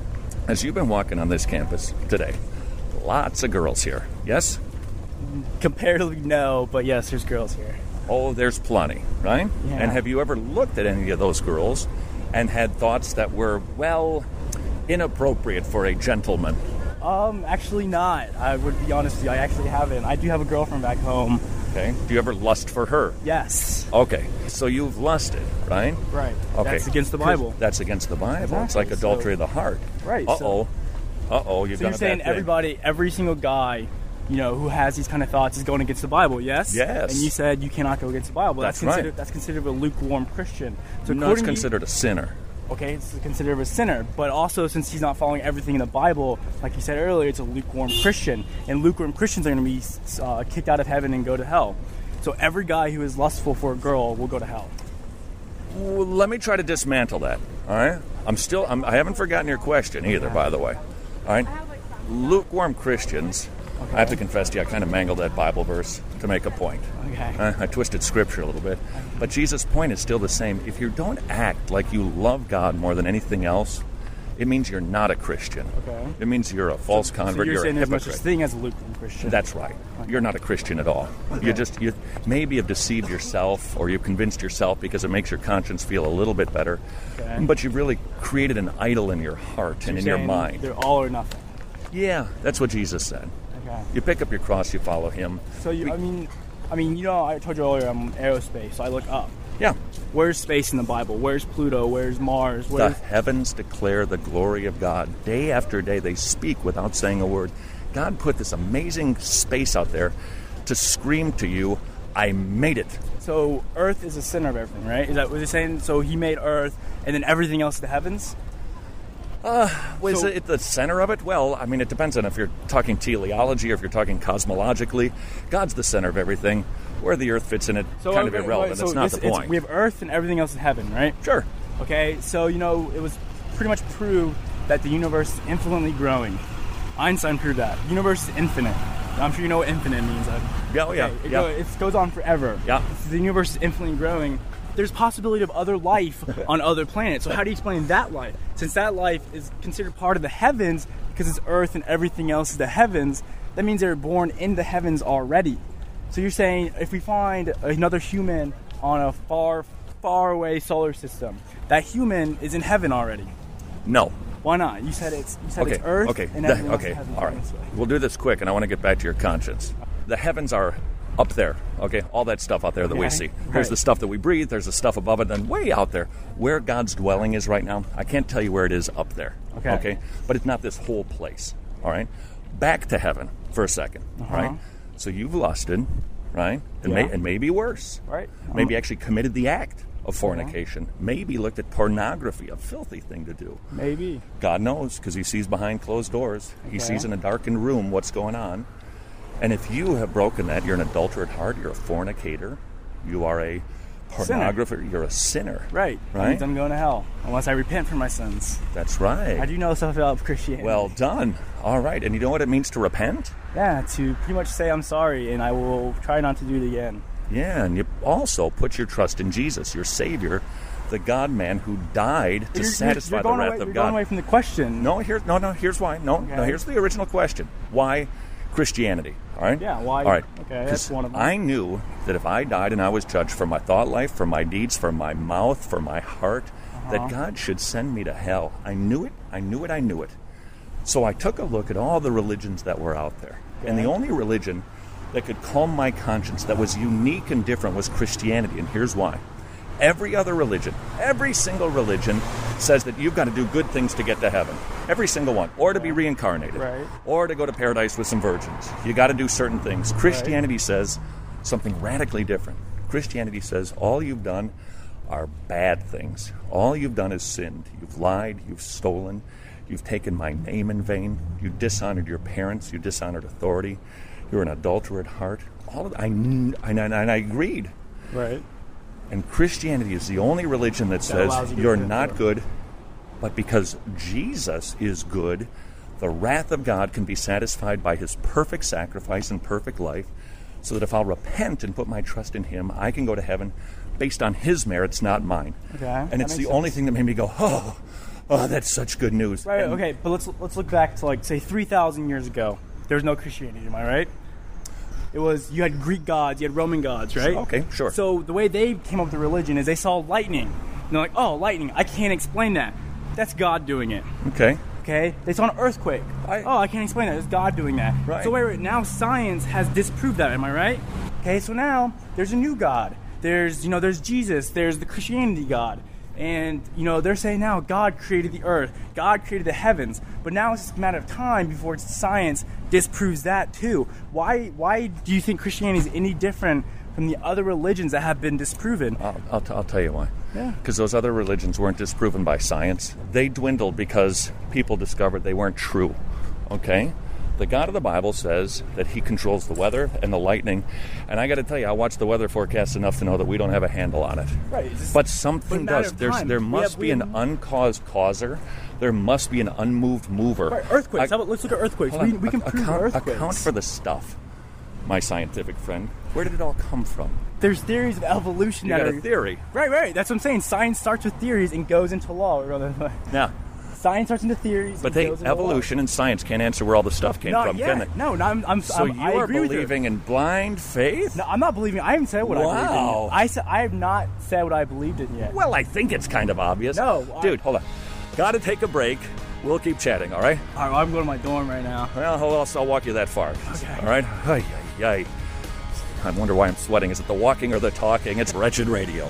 [SPEAKER 5] As you've been walking on this campus today, lots of girls here. Yes?
[SPEAKER 9] Comparatively, no, but yes, there's girls here.
[SPEAKER 5] Oh, there's plenty, right?
[SPEAKER 9] Yeah.
[SPEAKER 5] And have you ever looked at any of those girls and had thoughts that were, well, inappropriate for a gentleman?
[SPEAKER 9] Um, actually not. I would be honest with you, I actually haven't. I do have a girlfriend back home.
[SPEAKER 5] Okay. Do you ever lust for her?
[SPEAKER 9] Yes.
[SPEAKER 5] Okay. So you've lusted, right?
[SPEAKER 9] Right.
[SPEAKER 5] Okay.
[SPEAKER 9] That's against the Bible.
[SPEAKER 5] That's against the Bible.
[SPEAKER 9] Exactly.
[SPEAKER 5] It's like adultery
[SPEAKER 9] So-
[SPEAKER 5] of the heart.
[SPEAKER 9] Right,
[SPEAKER 5] Uh-oh.
[SPEAKER 9] so-
[SPEAKER 5] Uh-oh, you've
[SPEAKER 9] So
[SPEAKER 5] done
[SPEAKER 9] you're
[SPEAKER 5] a
[SPEAKER 9] saying
[SPEAKER 5] bad thing.
[SPEAKER 9] everybody, every single guy you know, who has these kind of thoughts is going against the Bible, yes?
[SPEAKER 5] Yes.
[SPEAKER 9] And you said you cannot go against the Bible.
[SPEAKER 5] That's,
[SPEAKER 9] that's considered,
[SPEAKER 5] right.
[SPEAKER 9] That's considered a lukewarm Christian. So
[SPEAKER 5] no, it's considered a sinner.
[SPEAKER 9] Okay, it's considered a sinner. But also, since he's not following everything in the Bible, like you said earlier, it's a lukewarm Christian. And lukewarm Christians are going to be uh, kicked out of heaven and go to hell. So every guy who is lustful for a girl will go to hell.
[SPEAKER 5] Well, let me try to dismantle that, all right? I'm still, I'm, I haven't forgotten your question either, by the way. All right? Lukewarm Christians, okay. I have to confess to you, I kind of mangled that Bible verse to make a point.
[SPEAKER 9] Okay.
[SPEAKER 5] Uh, I twisted Scripture a little bit. But Jesus' point is still the same. If you don't act like you love God more than anything else, it means you're not a Christian.
[SPEAKER 9] Okay.
[SPEAKER 5] It means you're a false
[SPEAKER 9] so,
[SPEAKER 5] convert.
[SPEAKER 9] So you're,
[SPEAKER 5] you're
[SPEAKER 9] saying
[SPEAKER 5] a
[SPEAKER 9] there's no
[SPEAKER 5] hypocrite.
[SPEAKER 9] such thing as a lukewarm Christian.
[SPEAKER 5] That's right.
[SPEAKER 9] Okay.
[SPEAKER 5] You're not a Christian at all.
[SPEAKER 9] Okay.
[SPEAKER 5] You just you maybe have deceived yourself, or you've convinced yourself because it makes your conscience feel a little bit better.
[SPEAKER 9] Okay.
[SPEAKER 5] But you've really created an idol in your heart
[SPEAKER 9] so
[SPEAKER 5] and in your mind.
[SPEAKER 9] They're all or nothing.
[SPEAKER 5] Yeah, that's what Jesus said.
[SPEAKER 9] Okay.
[SPEAKER 5] You pick up your cross, you follow Him.
[SPEAKER 9] So you,
[SPEAKER 5] we,
[SPEAKER 9] I mean, I mean, you know, I told you earlier I'm aerospace, so I look up.
[SPEAKER 5] Yeah.
[SPEAKER 9] Where's space in the Bible? Where's Pluto? Where's Mars? Where's...
[SPEAKER 5] The heavens declare the glory of God. Day after day, they speak without saying a word. God put this amazing space out there to scream to you, I made it.
[SPEAKER 9] So Earth is the center of everything, right? Is that what you're saying? So He made Earth, and then everything else is the heavens?
[SPEAKER 5] Uh, was
[SPEAKER 9] so,
[SPEAKER 5] it the center of it? Well, I mean, it depends on if you're talking teleology or if you're talking cosmologically. God's the center of everything. Where the Earth fits in it,
[SPEAKER 9] so,
[SPEAKER 5] kind
[SPEAKER 9] okay,
[SPEAKER 5] of irrelevant.
[SPEAKER 9] So
[SPEAKER 5] That's not
[SPEAKER 9] this,
[SPEAKER 5] the point.
[SPEAKER 9] We have Earth and everything else is heaven, right?
[SPEAKER 5] Sure.
[SPEAKER 9] Okay, so, you know, it was pretty much proved that the universe is infinitely growing. Einstein proved that. The universe is infinite. I'm sure you know what infinite means.
[SPEAKER 5] Yeah, oh, yeah.
[SPEAKER 9] Okay, it,
[SPEAKER 5] yeah.
[SPEAKER 9] go, it goes on forever.
[SPEAKER 5] Yeah.
[SPEAKER 9] The universe is infinitely growing. There's possibility of other life on other planets. So how do you explain that life? Since that life is considered part of the heavens, because it's Earth and everything else is the heavens, that means they're born in the heavens already. So you're saying if we find another human on a far, far away solar system, that human is in heaven already?
[SPEAKER 5] No.
[SPEAKER 9] Why not? You said it's you said
[SPEAKER 5] okay.
[SPEAKER 9] it's Earth
[SPEAKER 5] okay.
[SPEAKER 9] and
[SPEAKER 5] the,
[SPEAKER 9] everything
[SPEAKER 5] okay.
[SPEAKER 9] else is heaven.
[SPEAKER 5] All right. We'll do this quick, and I want to get back to your conscience. The heavens are up there, okay? All that stuff out there that
[SPEAKER 9] okay.
[SPEAKER 5] we see. There's
[SPEAKER 9] right.
[SPEAKER 5] the stuff that we breathe, there's the stuff above it, then way out there, where God's dwelling is right now, I can't tell you where it is up there,
[SPEAKER 9] okay?
[SPEAKER 5] okay? But it's not this whole place, all right? Back to heaven for a second,
[SPEAKER 9] uh-huh.
[SPEAKER 5] right? So you've lusted, right? And,
[SPEAKER 9] yeah.
[SPEAKER 5] may, and maybe worse.
[SPEAKER 9] Right.
[SPEAKER 5] Maybe
[SPEAKER 9] um,
[SPEAKER 5] actually committed the act of fornication. Uh-huh. Maybe looked at pornography, a filthy thing to do.
[SPEAKER 9] Maybe.
[SPEAKER 5] God knows, because He sees behind closed doors.
[SPEAKER 9] Okay.
[SPEAKER 5] He sees in a darkened room what's going on. And if you have broken that, you're an adulterer at heart, you're a fornicator, you are a pornographer, sinner. You're a sinner.
[SPEAKER 9] Right.
[SPEAKER 5] Right?
[SPEAKER 9] That means I'm going to hell, unless I repent for my sins.
[SPEAKER 5] That's right.
[SPEAKER 9] I do know stuff about Christianity.
[SPEAKER 5] Well done. All right. And you know what it means to repent?
[SPEAKER 9] Yeah, to pretty much say I'm sorry, and I will try not to do it again.
[SPEAKER 5] Yeah, and you also put your trust in Jesus, your Savior, the God-man who died to
[SPEAKER 9] you're,
[SPEAKER 5] satisfy
[SPEAKER 9] you're
[SPEAKER 5] the wrath
[SPEAKER 9] away,
[SPEAKER 5] of
[SPEAKER 9] you're
[SPEAKER 5] God.
[SPEAKER 9] Going away from the question.
[SPEAKER 5] No, here, no, no. Here's why. No,
[SPEAKER 9] okay.
[SPEAKER 5] no. Here's the original question. Why Christianity? All right.
[SPEAKER 9] Yeah. Why?
[SPEAKER 5] All right.
[SPEAKER 9] Okay, that's one of them.
[SPEAKER 5] I knew that if I died and I was judged for my thought life, for my deeds, for my mouth, for my heart, uh-huh. that God should send me to hell. I knew it. I knew it. I knew it. So I took a look at all the religions that were out there, okay. and the only religion that could calm my conscience, that was unique and different, was Christianity. And here's why. Every other religion, every single religion says that you've got to do good things to get to heaven. Every single one. Or to be reincarnated.
[SPEAKER 9] Right.
[SPEAKER 5] Or to go to paradise with some virgins. You got to do certain things. Christianity right. says something radically different. Christianity says all you've done are bad things. All you've done is sinned. You've lied, you've stolen, you've taken my name in vain, you dishonored your parents, you dishonored authority, you're an adulterer at heart. All of I, I, I, I agreed.
[SPEAKER 9] Right.
[SPEAKER 5] And Christianity is the only religion that, that says you you're not good, but because Jesus is good, the wrath of God can be satisfied by His perfect sacrifice and perfect life, so that if I'll repent and put my trust in Him, I can go to heaven based on His merits, not mine.
[SPEAKER 9] Okay.
[SPEAKER 5] And it's the sense. only thing that made me go, oh, oh, that's such good news.
[SPEAKER 9] Right,
[SPEAKER 5] and,
[SPEAKER 9] okay, but let's let's look back to, like, say, three thousand years ago. There was no Christianity, am I right? It was, you had Greek gods, you had Roman gods, right?
[SPEAKER 5] Okay, sure.
[SPEAKER 9] So the way they came up with the religion is they saw lightning. And they're like, oh, lightning, I can't explain that. That's God doing it.
[SPEAKER 5] Okay.
[SPEAKER 9] Okay? They saw an earthquake. I, oh, I can't explain that. It's God doing that.
[SPEAKER 5] Right.
[SPEAKER 9] So wait, wait, now science has disproved that, am I right? Okay, so now there's a new God. There's, you know, there's Jesus. There's the Christianity God. And, you know, they're saying now God created the earth, God created the heavens, but now it's just a matter of time before science disproves that too. Why why do you think Christianity is any different from the other religions that have been disproven?
[SPEAKER 5] I'll, I'll, t- I'll tell you why.
[SPEAKER 9] Yeah.
[SPEAKER 5] Because those other religions weren't disproven by science. They dwindled because people discovered they weren't true, okay? The God of the Bible says that he controls the weather and the lightning. And I got to tell you, I watch the weather forecast enough to know that we don't have a handle on it.
[SPEAKER 9] Right. Just,
[SPEAKER 5] but something
[SPEAKER 9] but
[SPEAKER 5] does. There's, there must
[SPEAKER 9] have,
[SPEAKER 5] be an uncaused causer. There must be an unmoved mover.
[SPEAKER 9] Right, earthquakes. I, How about, let's look at earthquakes. We, we can prove
[SPEAKER 5] account,
[SPEAKER 9] earthquakes.
[SPEAKER 5] Account for the stuff, my scientific friend. Where did it all come from?
[SPEAKER 9] There's theories of evolution
[SPEAKER 5] you
[SPEAKER 9] that
[SPEAKER 5] got
[SPEAKER 9] are...
[SPEAKER 5] a theory.
[SPEAKER 9] Right, right. That's what I'm saying. Science starts with theories and goes into law.
[SPEAKER 5] Now,
[SPEAKER 9] science starts into theories.
[SPEAKER 5] But they, evolution and science can't answer where all the stuff came
[SPEAKER 9] not
[SPEAKER 5] from,
[SPEAKER 9] yet.
[SPEAKER 5] can they?
[SPEAKER 9] No, no. I'm, I'm,
[SPEAKER 5] so
[SPEAKER 9] I'm,
[SPEAKER 5] you
[SPEAKER 9] I
[SPEAKER 5] are
[SPEAKER 9] agree
[SPEAKER 5] believing in blind faith?
[SPEAKER 9] No, I'm not believing. I haven't said what
[SPEAKER 5] wow.
[SPEAKER 9] I believe in. I said I have not said what I believed in yet.
[SPEAKER 5] Well, I think it's kind of obvious.
[SPEAKER 9] No,
[SPEAKER 5] dude,
[SPEAKER 9] I,
[SPEAKER 5] hold on. Got to take a break. We'll keep chatting. All right.
[SPEAKER 9] All right. I'm going to my dorm right now.
[SPEAKER 5] Well, hold on, I'll walk you that far.
[SPEAKER 9] Okay.
[SPEAKER 5] All right. Ay, ay, ay. I wonder why I'm sweating. Is it the walking or the talking? It's Wretched Radio.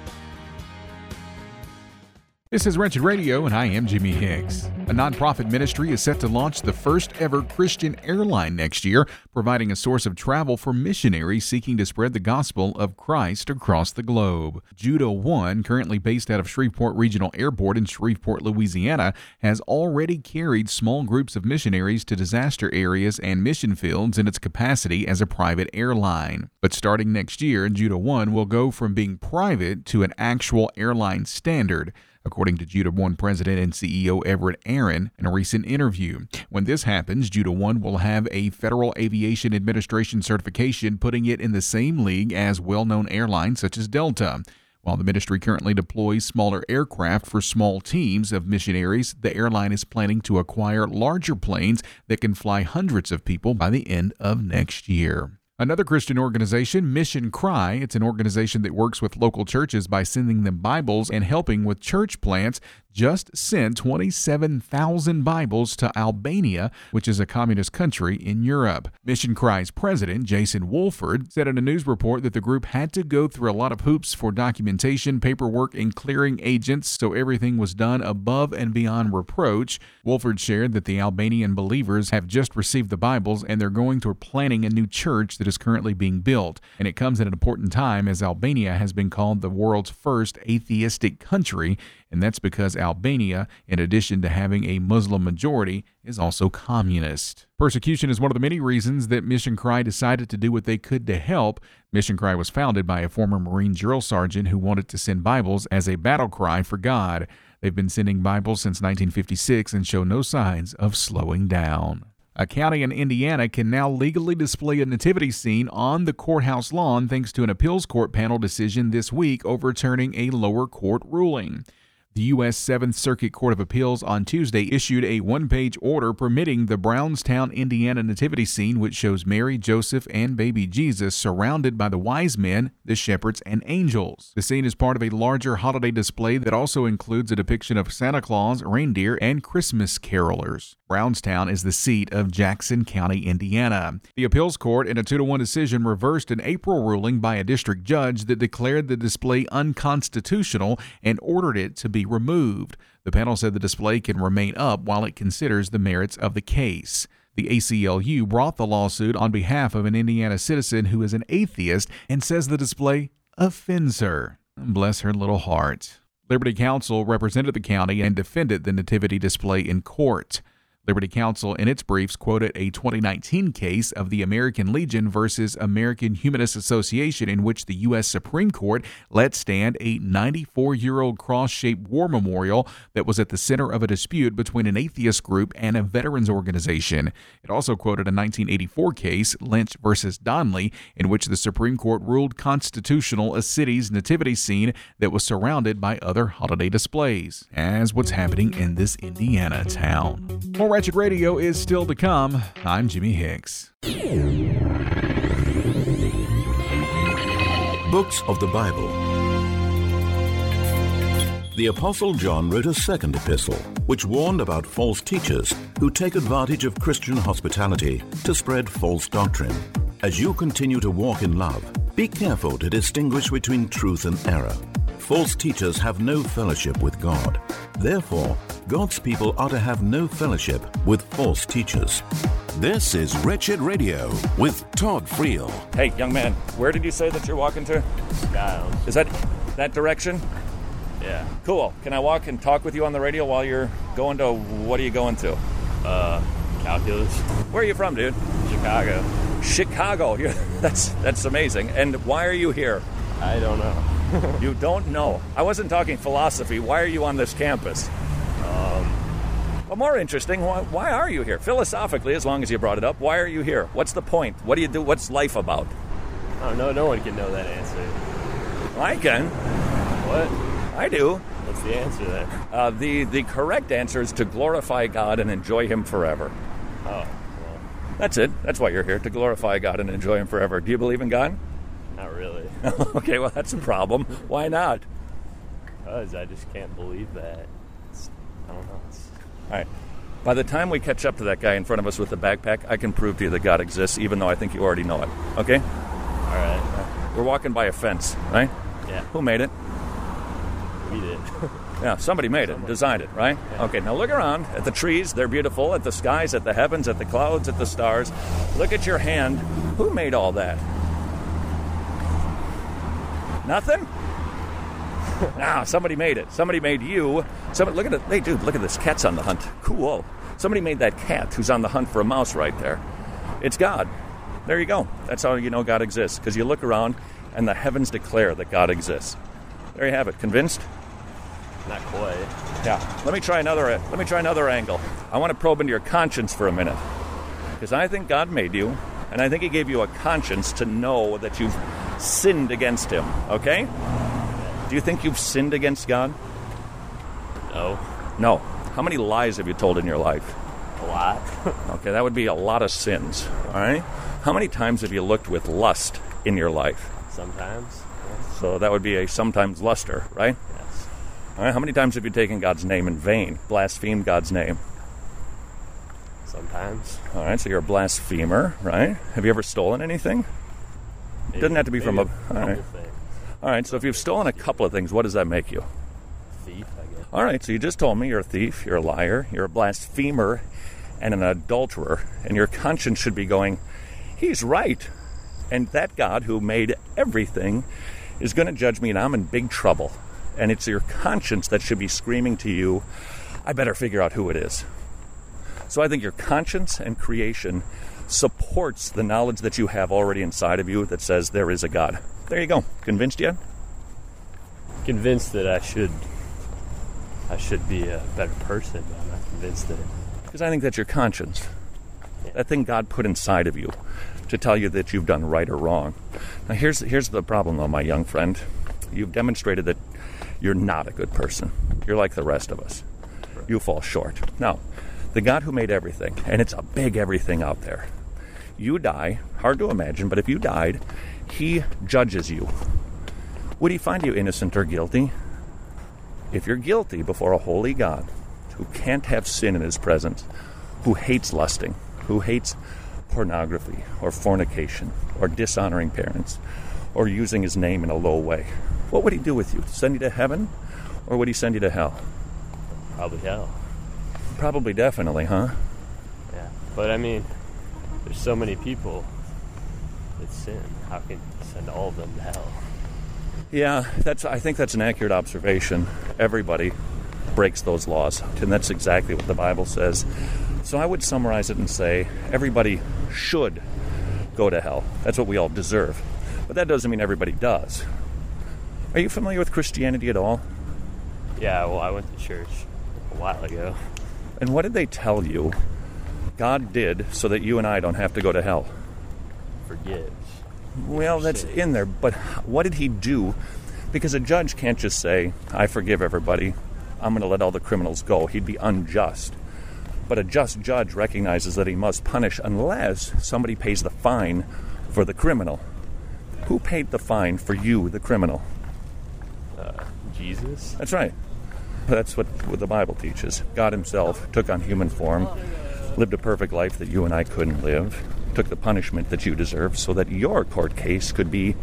[SPEAKER 7] This is Wretched Radio, and I am Jimmy Hicks. A nonprofit ministry is set to launch the first ever Christian airline next year, providing a source of travel for missionaries seeking to spread the gospel of Christ across the globe. Judah One, currently based out of Shreveport Regional Airport in Shreveport, Louisiana, has already carried small groups of missionaries to disaster areas and mission fields in its capacity as a private airline. But starting next year, Judah One will go from being private to an actual airline standard, according to Judah One President and C E O Everett Aaron in a recent interview. When this happens, Judah One will have a Federal Aviation Administration certification, putting it in the same league as well-known airlines such as Delta. While the ministry currently deploys smaller aircraft for small teams of missionaries, the airline is planning to acquire larger planes that can fly hundreds of people by the end of next year. Another Christian organization, Mission Cry, it's an organization that works with local churches by sending them Bibles and helping with church plants, just sent twenty-seven thousand Bibles to Albania, which is a communist country in Europe. Mission Cry's president, Jason Wolford, said in a news report that the group had to go through a lot of hoops for documentation, paperwork, and clearing agents, so everything was done above and beyond reproach. Wolford shared that the Albanian believers have just received the Bibles and they're going toward planning a new church that is currently being built, and it comes at an important time as Albania has been called the world's first atheistic country, and that's because Albania, in addition to having a Muslim majority, is also communist. Persecution is one of the many reasons that Mission Cry decided to do what they could to help. Mission Cry was founded by a former Marine drill sergeant who wanted to send Bibles as a battle cry for God. They've been sending Bibles since nineteen fifty-six and show no signs of slowing down. A county in Indiana can now legally display a nativity scene on the courthouse lawn thanks to an appeals court panel decision this week overturning a lower court ruling. The U S Seventh Circuit Court of Appeals on Tuesday issued a one-page order permitting the Brownstown, Indiana nativity scene, which shows Mary, Joseph, and baby Jesus surrounded by the wise men, the shepherds, and angels. The scene is part of a larger holiday display that also includes a depiction of Santa Claus, reindeer, and Christmas carolers. Brownstown is the seat of Jackson County, Indiana. The appeals court, in a two to one decision, reversed an April ruling by a district judge that declared the display unconstitutional and ordered it to be removed. The panel said the display can remain up while it considers the merits of the case. The A C L U brought the lawsuit on behalf of an Indiana citizen who is an atheist and says the display offends her. Bless her little heart. Liberty Counsel represented the county and defended the nativity display in court. Liberty Counsel, in its briefs, quoted a twenty nineteen case of the American Legion versus American Humanist Association in which the U S Supreme Court let stand a ninety-four-year-old cross-shaped war memorial that was at the center of a dispute between an atheist group and a veterans organization. It also quoted a nineteen eighty-four case, Lynch versus Donnelly, in which the Supreme Court ruled constitutional a city's nativity scene that was surrounded by other holiday displays, as what's happening in this Indiana town. More Wretched Radio is still to come. I'm Jimmy Hicks.
[SPEAKER 1] Books of the Bible. The Apostle John wrote a second epistle, which warned about false teachers who take advantage of Christian hospitality to spread false doctrine. As you continue to walk in love, be careful to distinguish between truth and error. false teachers have no fellowship with God. Therefore, God's people are to have no fellowship with false teachers.
[SPEAKER 10] This is Wretched Radio with Todd Friel.
[SPEAKER 5] Hey, young man, where did you say that you're walking to?
[SPEAKER 11] Skiles.
[SPEAKER 5] Is that that direction?
[SPEAKER 11] Yeah.
[SPEAKER 5] Cool. Can I walk and talk with you on the radio while you're going to, what are you going to?
[SPEAKER 11] Uh, calculus.
[SPEAKER 5] Where are you from, dude?
[SPEAKER 11] Chicago.
[SPEAKER 5] Chicago. You're, that's that's amazing. And why are you here?
[SPEAKER 11] I don't know.
[SPEAKER 5] You don't know. I wasn't talking philosophy. Why are you on this campus?
[SPEAKER 11] Um,
[SPEAKER 5] well, more interesting, why, why are you here? Philosophically, as long as you brought it up, why are you here? What's the point? What do you do? What's life about?
[SPEAKER 11] I don't know. No one can know that answer.
[SPEAKER 5] I can.
[SPEAKER 11] What?
[SPEAKER 5] I do.
[SPEAKER 11] What's the answer then?
[SPEAKER 5] Uh, the, the correct answer is to glorify God and enjoy Him forever.
[SPEAKER 11] Oh, well.
[SPEAKER 5] That's it. That's why you're here, to glorify God and enjoy Him forever. Do you believe in God?
[SPEAKER 11] Not really.
[SPEAKER 5] Okay, well, that's a problem. Why not?
[SPEAKER 11] Because I just can't believe that. It's, I don't know. It's...
[SPEAKER 5] All right. By the time we catch up to that guy in front of us with the backpack, I can prove to you that God exists, even though I think you already know it. Okay?
[SPEAKER 11] All right.
[SPEAKER 5] We're walking by a fence, right?
[SPEAKER 11] Yeah.
[SPEAKER 5] Who made it?
[SPEAKER 11] We did.
[SPEAKER 5] Yeah, somebody made it, designed it, right?
[SPEAKER 11] Yeah.
[SPEAKER 5] Okay, now look around at the trees. They're beautiful. At the skies, at the heavens, at the clouds, at the stars. Look at your hand. Who made all that? Nothing? No, somebody made it. Somebody made you. Somebody, look at it. Hey, dude, look at this. Cat's on the hunt. Cool. Somebody made that cat who's on the hunt for a mouse right there. It's God. There you go. That's how you know God exists. Because you look around and the heavens declare that God exists. There you have it. Convinced?
[SPEAKER 11] Not quite.
[SPEAKER 5] Yeah. Let me try another. Let me try another angle. I want to probe into your conscience for a minute, because I think God made you, and I think He gave you a conscience to know that you've sinned against Him. Okay? Do you think you've sinned against God?
[SPEAKER 11] No.
[SPEAKER 5] No. How many lies have you told in your life?
[SPEAKER 11] A lot.
[SPEAKER 5] Okay, that would be a lot of sins. All right. How many times have you looked with lust in your life?
[SPEAKER 11] Sometimes.
[SPEAKER 5] So that would be a sometimes luster, right?
[SPEAKER 11] Yes.
[SPEAKER 5] All right. How many times have you taken God's name in vain, blasphemed God's name?
[SPEAKER 11] Sometimes.
[SPEAKER 5] All right. So you're a blasphemer, right? Have you ever stolen anything?
[SPEAKER 11] Maybe,
[SPEAKER 5] Doesn't have to be from a.
[SPEAKER 11] a
[SPEAKER 5] All right.
[SPEAKER 11] things.
[SPEAKER 5] All right. So if you've stolen a couple of things, what does that make you?
[SPEAKER 11] Thief, I guess.
[SPEAKER 5] All right. So you just told me you're a thief, you're a liar, you're a blasphemer, and an adulterer, and your conscience should be going, He's right. And that God who made everything is going to judge me, and I'm in big trouble. And it's your conscience that should be screaming to you, I better figure out who it is. So I think your conscience and creation supports the knowledge that you have already inside of you that says there is a God. There you go. Convinced yet?
[SPEAKER 11] Convinced that I should I should be a better person, but I'm not convinced that it...
[SPEAKER 5] Because I think that's your conscience. Yeah. That thing God put inside of you to tell you that you've done right or wrong. Now here's here's the problem though, my young friend. You've demonstrated that you're not a good person. You're like the rest of us. You fall short. Now, the God who made everything, and it's a big everything out there, you die, hard to imagine, but if you died, He judges you. Would He find you innocent or guilty? If you're guilty before a holy God who can't have sin in His presence, who hates lusting, who hates pornography or fornication or dishonoring parents or using His name in a low way, what would He do with you? Send you to heaven, or would He send you to hell?
[SPEAKER 11] Probably hell.
[SPEAKER 5] Probably, definitely, huh?
[SPEAKER 11] Yeah, but I mean, there's so many people that sin. How can you send all of them to hell?
[SPEAKER 5] Yeah, that's. I think that's an accurate observation. Everybody breaks those laws, and that's exactly what the Bible says. So I would summarize it and say everybody should go to hell. That's what we all deserve. But that doesn't mean everybody does. Are you familiar with Christianity at all?
[SPEAKER 11] Yeah, well, I went to church a while ago.
[SPEAKER 5] And what did they tell you God did so that you and I don't have to go to hell?
[SPEAKER 11] Forgives.
[SPEAKER 5] Well, that's in there, but what did He do? Because a judge can't just say, I forgive everybody, I'm going to let all the criminals go. He'd be unjust. But a just judge recognizes that he must punish unless somebody pays the fine for the criminal. Who paid the fine for you, the criminal?
[SPEAKER 11] Uh, Jesus?
[SPEAKER 5] That's right. That's what, what the Bible teaches. God Himself took on human form, lived a perfect life that you and I couldn't live, took the punishment that you deserve so that your court case could be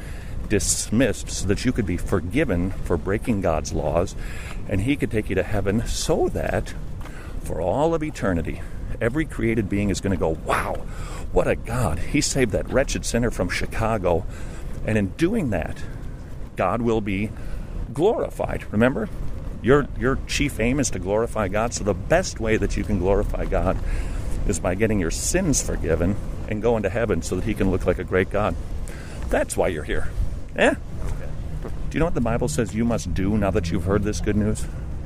[SPEAKER 5] dismissed so that you could be forgiven for breaking God's laws, and he could take you to heaven so that for all of eternity, every created being is going to go, wow, what a God. He saved that wretched sinner from Chicago. And in doing that, God will be glorified. Remember, your your chief aim is to glorify God. So the best way that you can glorify God is by getting your sins forgiven and going to heaven so that he can look like a great God. That's why you're here. Eh? Okay. Do you know what the Bible says you must do now that you've heard this good news?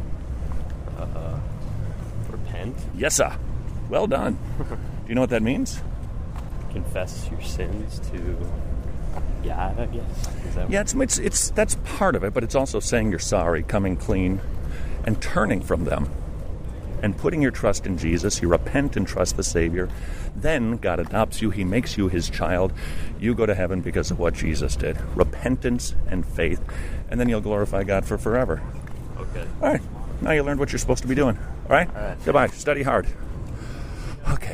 [SPEAKER 11] Uh, repent?
[SPEAKER 5] Yes, sir. Well done. Do you know what that means?
[SPEAKER 11] Confess your sins to God, I guess. Is that
[SPEAKER 5] yeah, it's, it's it's that's part of it, but it's also saying you're sorry, coming clean, and turning from them, and putting your trust in Jesus. You repent and trust the Savior. Then God adopts you. He makes you his child. You go to heaven because of what Jesus did. Repentance and faith, and then you'll glorify God for forever.
[SPEAKER 11] Okay.
[SPEAKER 5] All right. Now you learned what you're supposed to be doing. All right?
[SPEAKER 11] All right.
[SPEAKER 5] Goodbye. Study hard. Okay.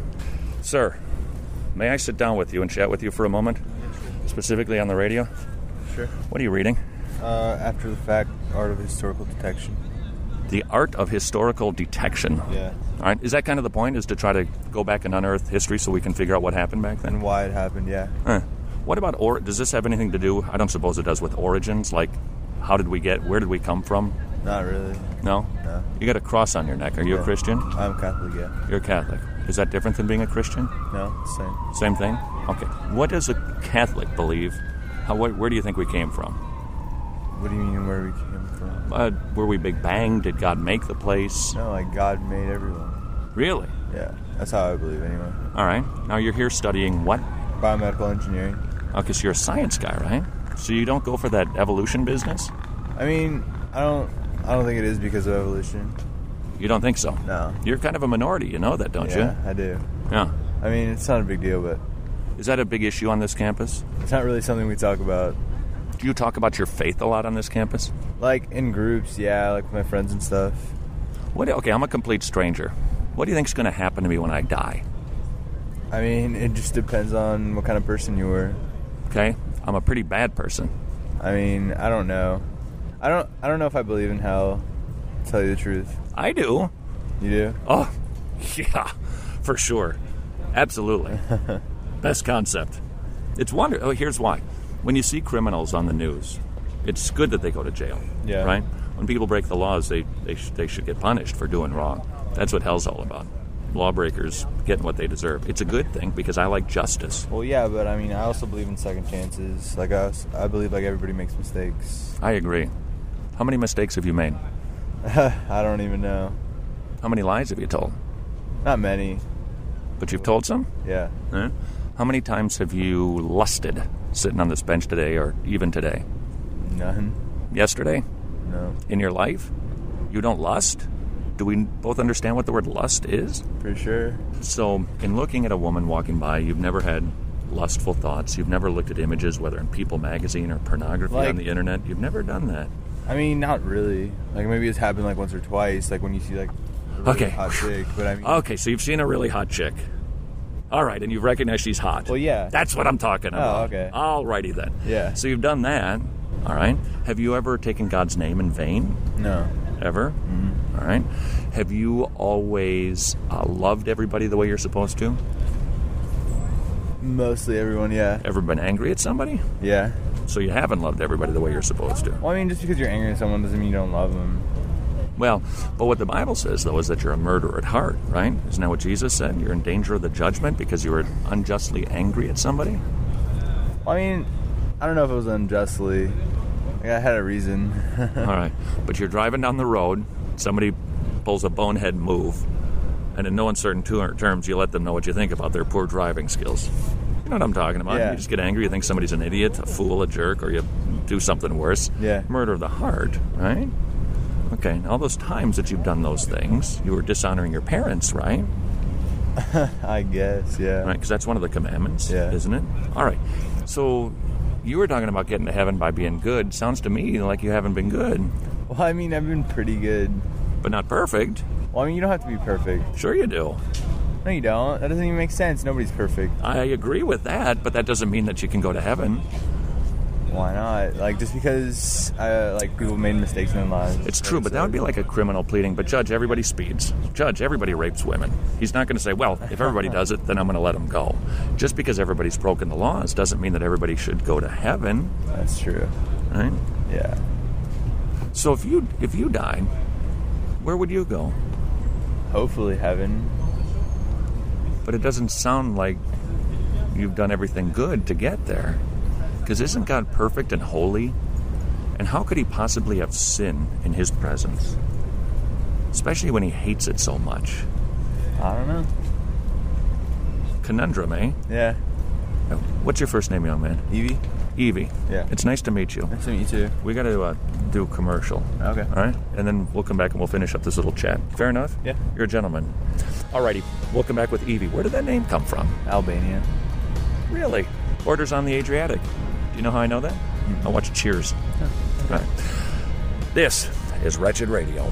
[SPEAKER 5] Sir, may I sit down with you and chat with you for a moment? Specifically on the radio?
[SPEAKER 6] Sure.
[SPEAKER 5] What are you reading?
[SPEAKER 6] Uh, After the Fact, Art of Historical Detection.
[SPEAKER 5] The Art of Historical Detection.
[SPEAKER 6] Yeah.
[SPEAKER 5] All right. Is that kind of the point, is to try to go back and unearth history so we can figure out what happened back then?
[SPEAKER 6] And why it happened, yeah.
[SPEAKER 5] Huh. What about, or- does this have anything to do, I don't suppose it does, with origins? Like, how did we get, where did we come from?
[SPEAKER 6] Not really.
[SPEAKER 5] No?
[SPEAKER 6] No.
[SPEAKER 5] You got a cross on your neck. Are you
[SPEAKER 6] Yeah.
[SPEAKER 5] a Christian?
[SPEAKER 6] I'm Catholic, yeah.
[SPEAKER 5] You're a Catholic. Is that different than being a Christian?
[SPEAKER 6] No, same.
[SPEAKER 5] Same thing? Okay. What does a Catholic believe? How, where, where do you think we came from?
[SPEAKER 6] What do you mean where we came from?
[SPEAKER 5] Uh, were we Big Bang? Did God make the place?
[SPEAKER 6] No, like God made everyone.
[SPEAKER 5] Really?
[SPEAKER 6] Yeah, that's how I believe anyway.
[SPEAKER 5] All right. Now you're here studying what?
[SPEAKER 6] Biomedical engineering.
[SPEAKER 5] Okay, so you're a science guy, right? So you don't go for that evolution business?
[SPEAKER 6] I mean, I don't I don't think it is because of evolution.
[SPEAKER 5] You don't think so?
[SPEAKER 6] No.
[SPEAKER 5] You're kind of a minority, you know that, don't
[SPEAKER 6] yeah,
[SPEAKER 5] you?
[SPEAKER 6] Yeah, I do.
[SPEAKER 5] Yeah.
[SPEAKER 6] I mean, it's not a big deal, but...
[SPEAKER 5] Is that a big issue on this campus?
[SPEAKER 6] It's not really something we talk about.
[SPEAKER 5] Do you talk about your faith a lot on this campus?
[SPEAKER 6] Like, in groups, yeah, like with my friends and stuff.
[SPEAKER 5] What? Okay, I'm a complete stranger. What do you think's going to happen to me when I die?
[SPEAKER 6] I mean, it just depends on what kind of person you were.
[SPEAKER 5] Okay? I'm a pretty bad person.
[SPEAKER 6] I mean, I don't know. I don't I don't know if I believe in hell, to tell you the truth.
[SPEAKER 5] I do.
[SPEAKER 6] You do?
[SPEAKER 5] Oh, yeah, for sure. Absolutely. Best concept. It's wonder. Oh, here's why. When you see criminals on the news, it's good that they go to jail.
[SPEAKER 6] Yeah.
[SPEAKER 5] Right? When people break the laws, they they, sh- they should get punished for doing wrong. That's what hell's all about. Lawbreakers getting what they deserve. It's a good thing because I like justice.
[SPEAKER 6] Well, yeah, but I mean, I also believe in second chances. Like us, I believe like everybody makes mistakes.
[SPEAKER 5] I agree. How many mistakes have you made?
[SPEAKER 6] I don't even know.
[SPEAKER 5] How many lies have you told?
[SPEAKER 6] Not many.
[SPEAKER 5] But you've told some?
[SPEAKER 6] Yeah.
[SPEAKER 5] Huh? How many times have you lusted sitting on this bench today or even today?
[SPEAKER 6] None.
[SPEAKER 5] Yesterday?
[SPEAKER 6] No.
[SPEAKER 5] In your life? You don't lust? Do we both understand what the word lust is?
[SPEAKER 6] For sure.
[SPEAKER 5] So, in looking at a woman walking by, you've never had lustful thoughts. You've never looked at images, whether in People magazine or pornography
[SPEAKER 6] like,
[SPEAKER 5] on the internet. You've never done that.
[SPEAKER 6] I mean, not really. Like, maybe it's happened like once or twice, like when you see like a really
[SPEAKER 5] okay.
[SPEAKER 6] hot chick. But I mean,
[SPEAKER 5] okay, so you've seen a really hot chick. All right, and you've recognized she's hot.
[SPEAKER 6] Well, yeah.
[SPEAKER 5] That's what I'm talking about.
[SPEAKER 6] Oh, okay.
[SPEAKER 5] All righty then.
[SPEAKER 6] Yeah.
[SPEAKER 5] So you've done that. All right. Have you ever taken God's name in vain?
[SPEAKER 6] No.
[SPEAKER 5] Ever? Mm-hmm. All right. Have you always uh, loved everybody the way you're supposed to?
[SPEAKER 6] Mostly everyone, yeah.
[SPEAKER 5] Ever been angry at somebody?
[SPEAKER 6] Yeah.
[SPEAKER 5] So you haven't loved everybody the way you're supposed to?
[SPEAKER 6] Well, I mean, just because you're angry at someone doesn't mean you don't love them.
[SPEAKER 5] Well, but what the Bible says, though, is that you're a murderer at heart, right? Isn't that what Jesus said? You're in danger of the judgment because you were unjustly angry at somebody?
[SPEAKER 6] Well, I mean, I don't know if it was unjustly. Like, I had a reason.
[SPEAKER 5] All right. But you're driving down the road, somebody pulls a bonehead move, and in no uncertain terms, you let them know what you think about their poor driving skills. You know what I'm talking about?
[SPEAKER 6] Yeah.
[SPEAKER 5] You just get angry, you think somebody's an idiot, a fool, a jerk, or you do something worse.
[SPEAKER 6] Yeah.
[SPEAKER 5] Murder of the heart, right? Okay, all those times that you've done those things, you were dishonoring your parents, right?
[SPEAKER 6] I guess, yeah.
[SPEAKER 5] Right, because that's one of the commandments,
[SPEAKER 6] yeah.
[SPEAKER 5] isn't it? All right. So you were talking about getting to heaven by being good. Sounds to me like you haven't been good.
[SPEAKER 6] Well, I mean, I've been pretty good.
[SPEAKER 5] But not perfect.
[SPEAKER 6] Well, I mean, you don't have to be perfect.
[SPEAKER 5] Sure you do.
[SPEAKER 6] No, you don't. That doesn't even make sense. Nobody's perfect.
[SPEAKER 5] I agree with that, but that doesn't mean that you can go to heaven.
[SPEAKER 12] Why not? Like, just because uh, like people made mistakes in their lives.
[SPEAKER 5] It's true, but that would be like a criminal pleading. But Judge, everybody speeds. Judge, everybody rapes women. He's not going to say, well, if everybody does it, then I'm going to let them go. Just because everybody's broken the laws doesn't mean that everybody should go to heaven.
[SPEAKER 12] That's true.
[SPEAKER 5] Right?
[SPEAKER 12] Yeah.
[SPEAKER 5] So if you if you died, where would you go?
[SPEAKER 12] Hopefully heaven.
[SPEAKER 5] But it doesn't sound like you've done everything good to get there. Because isn't God perfect and holy? And how could he possibly have sin in his presence? Especially when he hates it so much.
[SPEAKER 12] I don't know.
[SPEAKER 5] Conundrum, eh?
[SPEAKER 12] Yeah.
[SPEAKER 5] What's your first name, young man?
[SPEAKER 12] Evie.
[SPEAKER 5] Evie.
[SPEAKER 12] Yeah.
[SPEAKER 5] It's nice to meet you.
[SPEAKER 12] Nice to meet you too.
[SPEAKER 5] We got to uh, do a commercial.
[SPEAKER 12] Okay.
[SPEAKER 5] All right? And then we'll come back and we'll finish up this little chat. Fair enough?
[SPEAKER 12] Yeah.
[SPEAKER 5] You're a gentleman. All righty. We'll come back with Evie. Where did that name come from?
[SPEAKER 12] Albania.
[SPEAKER 5] Really? Borders on the Adriatic. Do you know how I know that? Mm-hmm. I watch Cheers.
[SPEAKER 12] Oh, okay.
[SPEAKER 5] All right. This is Wretched Radio.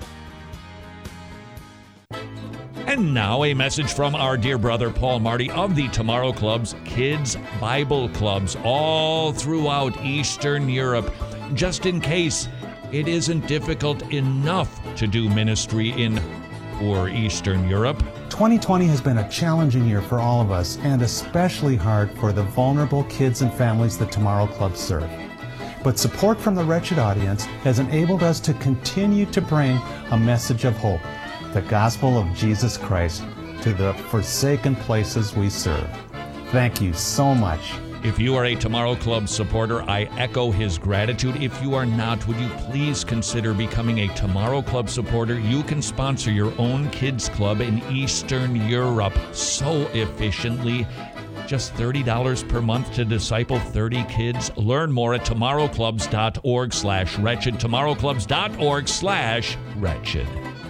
[SPEAKER 13] And now a message from our dear brother Paul Marty of the Tomorrow Club's Kids Bible Clubs all throughout Eastern Europe. Just in case it isn't difficult enough to do ministry in poor Eastern Europe.
[SPEAKER 14] twenty twenty has been a challenging year for all of us, and especially hard for the vulnerable kids and families that Tomorrow Club serve. But support from the Wretched audience has enabled us to continue to bring a message of hope, the gospel of Jesus Christ, to the forsaken places we serve. Thank you so much.
[SPEAKER 13] If you are a Tomorrow Club supporter, I echo his gratitude. If you are not, would you please consider becoming a Tomorrow Club supporter? You can sponsor your own kids club in Eastern Europe so efficiently. Just thirty dollars per month to disciple thirty kids. Learn more at tomorrowclubs.org slash wretched. tomorrowclubs.org slash wretched.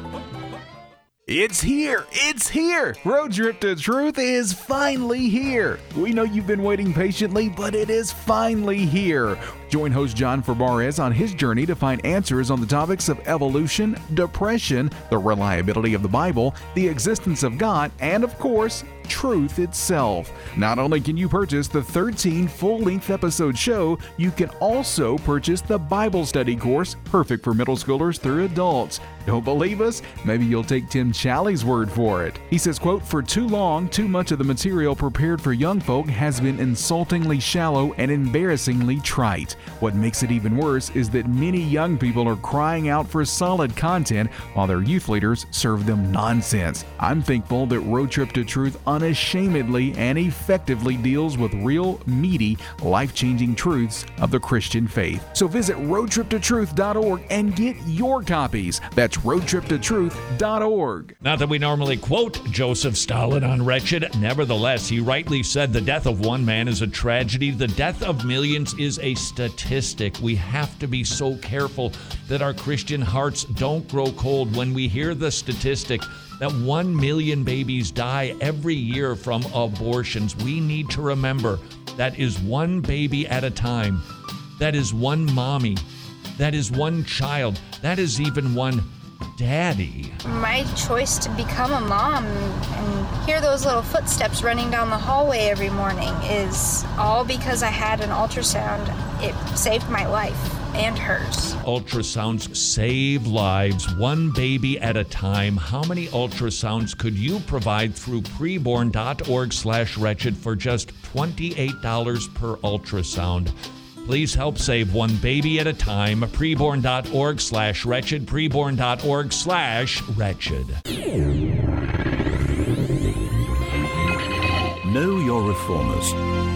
[SPEAKER 7] It's here! It's here! Road Trip to Truth is finally here! We know you've been waiting patiently, but it is finally here! Join host John Ferbarez on his journey to find answers on the topics of evolution, depression, the reliability of the Bible, the existence of God, and of course, truth itself. Not only can you purchase the thirteen full-length episode show, you can also purchase the Bible study course, perfect for middle schoolers through adults. Don't believe us? Maybe you'll take Tim Challies' word for it. He says, quote, "For too long, too much of the material prepared for young folk has been insultingly shallow and embarrassingly trite. What makes it even worse is that many young people are crying out for solid content while their youth leaders serve them nonsense. I'm thankful that Road Trip to Truth unashamedly and effectively deals with real, meaty, life-changing truths of the Christian faith. So visit road trip to truth dot org and get your copies. That's road trip to truth dot org.
[SPEAKER 13] Not that we normally quote Joseph Stalin on Wretched. Nevertheless, he rightly said the death of one man is a tragedy. The death of millions is a statistic. We have to be so careful that our Christian hearts don't grow cold when we hear the statistic that one million babies die every year from abortions. We need to remember that is one baby at a time. That is one mommy. That is one child. That is even one daddy.
[SPEAKER 15] My choice to become a mom and hear those little footsteps running down the hallway every morning is all because I had an ultrasound. It saved my life and hers.
[SPEAKER 13] Ultrasounds save lives, one baby at a time. How many ultrasounds could you provide through preborn.org slash wretched for just twenty-eight dollars per ultrasound? Please help save one baby at a time. Preborn.org slash wretched. Preborn.org slash wretched.
[SPEAKER 1] Know your reformers.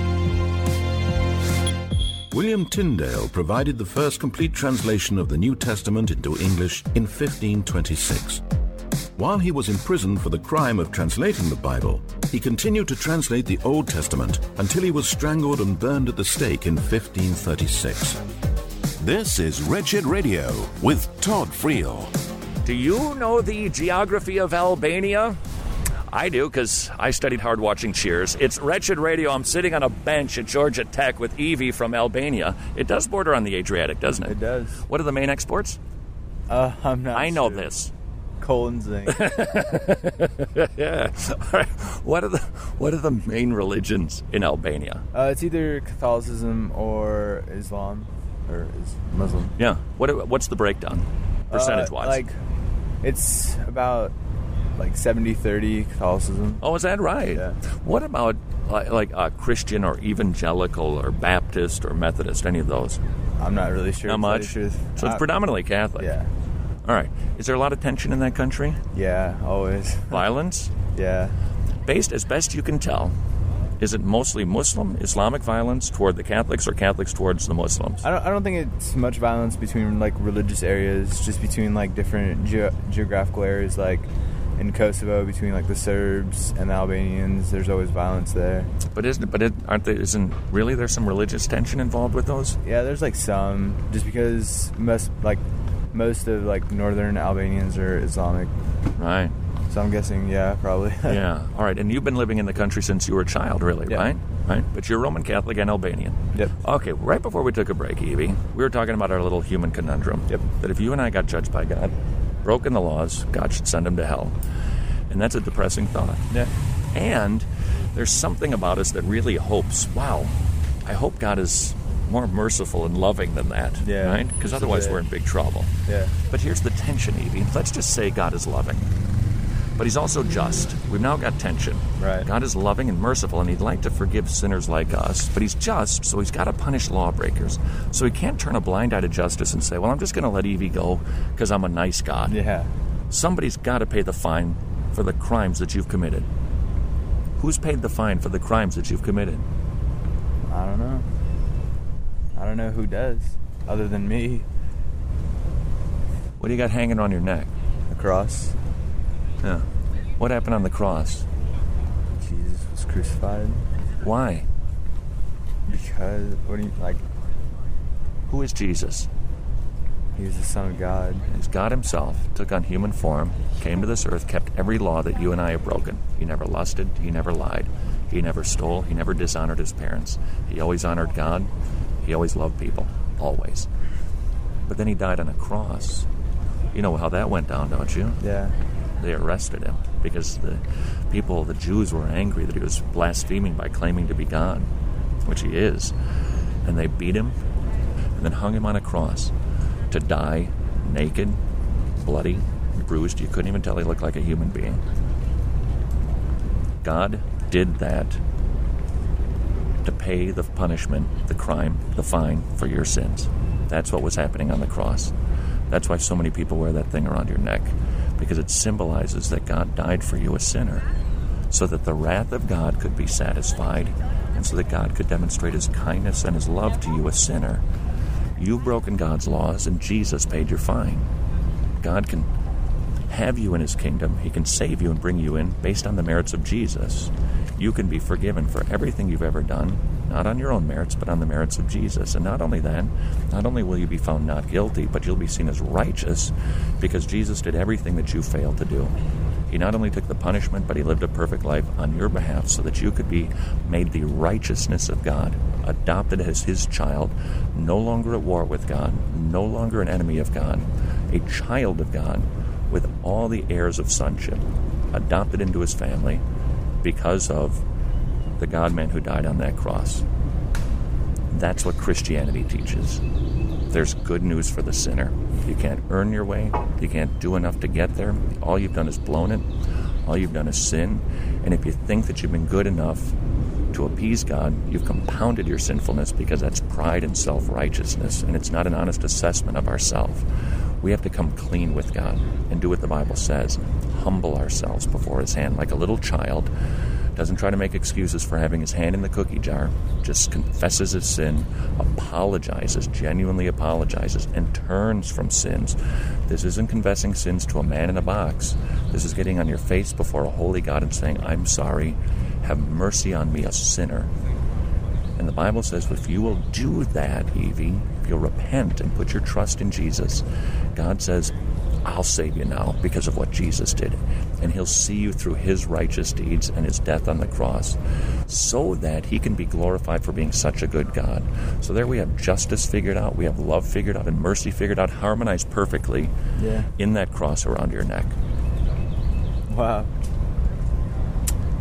[SPEAKER 1] William Tyndale provided the first complete translation of the New Testament into English in fifteen twenty-six. While he was imprisoned for the crime of translating the Bible, he continued to translate the Old Testament until he was strangled and burned at the stake in fifteen thirty-six.
[SPEAKER 10] This is Wretched Radio with Todd Friel.
[SPEAKER 5] Do you know the geography of Albania? I do, because I studied hard watching Cheers. It's Wretched Radio. I'm sitting on a bench at Georgia Tech with Evie from Albania. It does border on the Adriatic, doesn't it?
[SPEAKER 12] It does.
[SPEAKER 5] What are the main exports?
[SPEAKER 12] Uh, I'm not
[SPEAKER 5] I know
[SPEAKER 12] sure.
[SPEAKER 5] this.
[SPEAKER 12] Coal and zinc.
[SPEAKER 5] Yeah. All right. What are the what are the main religions in Albania?
[SPEAKER 12] Uh, it's either Catholicism or Islam, or is Muslim.
[SPEAKER 5] Yeah. What what's the breakdown, percentage wise?
[SPEAKER 12] Uh, like, it's about like seventy thirty Catholicism.
[SPEAKER 5] Oh, is that right?
[SPEAKER 12] Yeah.
[SPEAKER 5] What about like, like uh, Christian or evangelical or Baptist or Methodist? Any of those?
[SPEAKER 12] I'm not really sure.
[SPEAKER 5] Not much. So it's
[SPEAKER 12] I,
[SPEAKER 5] predominantly Catholic.
[SPEAKER 12] Yeah.
[SPEAKER 5] All right. Is there a lot of tension in that country?
[SPEAKER 12] Yeah, always.
[SPEAKER 5] Violence?
[SPEAKER 12] Yeah.
[SPEAKER 5] Based as best you can tell, is it mostly Muslim, Islamic violence toward the Catholics or Catholics towards the Muslims?
[SPEAKER 12] I don't, I don't think it's much violence between like religious areas, just between like different ge- geographical areas, like in Kosovo between like the Serbs and the Albanians. There's always violence there.
[SPEAKER 5] But isn't but it, aren't there, isn't really there's some religious tension involved with those?
[SPEAKER 12] Yeah, there's like some, just because most like most of like northern Albanians are Islamic.
[SPEAKER 5] Right.
[SPEAKER 12] So I'm guessing, yeah, probably.
[SPEAKER 5] Yeah. All right. And you've been living in the country since you were a child, really,
[SPEAKER 12] Yep.
[SPEAKER 5] right? Right. But you're Roman Catholic and Albanian.
[SPEAKER 12] Yep.
[SPEAKER 5] Okay. Right before we took a break, Evie, we were talking about our little human conundrum.
[SPEAKER 12] Yep.
[SPEAKER 5] That if you and I got judged by God, broken the laws, God should send him to hell. And that's a depressing thought.
[SPEAKER 12] Yeah.
[SPEAKER 5] And there's something about us that really hopes, wow, I hope God is more merciful and loving than that.
[SPEAKER 12] Yeah.
[SPEAKER 5] Right? Because
[SPEAKER 12] Just a
[SPEAKER 5] otherwise
[SPEAKER 12] bit.
[SPEAKER 5] we're in big trouble.
[SPEAKER 12] Yeah.
[SPEAKER 5] But here's the tension, Evie. Let's just say God is loving. But he's also just. We've now got tension.
[SPEAKER 12] Right.
[SPEAKER 5] God is loving and merciful, and he'd like to forgive sinners like us. But he's just, so he's got to punish lawbreakers. So he can't turn a blind eye to justice and say, well, I'm just going to let Evie go because I'm a nice God.
[SPEAKER 12] Yeah.
[SPEAKER 5] Somebody's got to pay the fine for the crimes that you've committed. Who's paid the fine for the crimes that you've committed?
[SPEAKER 12] I don't know. I don't know who does, other than me.
[SPEAKER 5] What do you got hanging on your neck?
[SPEAKER 12] A cross.
[SPEAKER 5] Yeah. What happened on the cross?
[SPEAKER 12] Jesus was crucified.
[SPEAKER 5] Why?
[SPEAKER 12] Because, what do you, like...
[SPEAKER 5] Who is Jesus?
[SPEAKER 12] He was the Son of God.
[SPEAKER 5] He's God himself, took on human form, came to this earth, kept every law that you and I have broken. He never lusted, he never lied, he never stole, he never dishonored his parents. He always honored God, he always loved people, always. But then he died on a cross. You know how that went down, don't you?
[SPEAKER 12] Yeah.
[SPEAKER 5] They arrested him because the people, the Jews, were angry that he was blaspheming by claiming to be God, which he is. And they beat him and then hung him on a cross to die naked, bloody, bruised. You couldn't even tell he looked like a human being. God did that to pay the punishment, the crime, the fine for your sins. That's what was happening on the cross. That's why so many people wear that thing around your neck, because it symbolizes that God died for you, a sinner, so that the wrath of God could be satisfied, and so that God could demonstrate his kindness and his love to you, a sinner. You've broken God's laws, and Jesus paid your fine. God can have you in his kingdom. He can save you and bring you in based on the merits of Jesus. You can be forgiven for everything you've ever done, not on your own merits, but on the merits of Jesus. And not only that, not only will you be found not guilty, but you'll be seen as righteous because Jesus did everything that you failed to do. He not only took the punishment, but he lived a perfect life on your behalf so that you could be made the righteousness of God, adopted as his child, no longer at war with God, no longer an enemy of God, a child of God with all the heirs of sonship, adopted into his family because of the God-man who died on that cross. That's what Christianity teaches. There's good news for the sinner. You can't earn your way. You can't do enough to get there. All you've done is blown it. All you've done is sin. And if you think that you've been good enough to appease God, you've compounded your sinfulness because that's pride and self-righteousness, and it's not an honest assessment of ourselves. We have to come clean with God and do what the Bible says. Humble ourselves before his hand like a little child. Doesn't try to make excuses for having his hand in the cookie jar. Just confesses his sin, apologizes, genuinely apologizes, and turns from sins. This isn't confessing sins to a man in a box. This is getting on your face before a holy God and saying, I'm sorry, have mercy on me, a sinner. And the Bible says if you will do that, Evie, if you'll repent and put your trust in Jesus, God says, I'll save you now because of what Jesus did. And he'll see you through his righteous deeds and his death on the cross so that he can be glorified for being such a good God. So there we have justice figured out, we have love figured out, and mercy figured out, harmonized perfectly
[SPEAKER 12] Yeah.
[SPEAKER 5] in that cross around your neck.
[SPEAKER 12] Wow.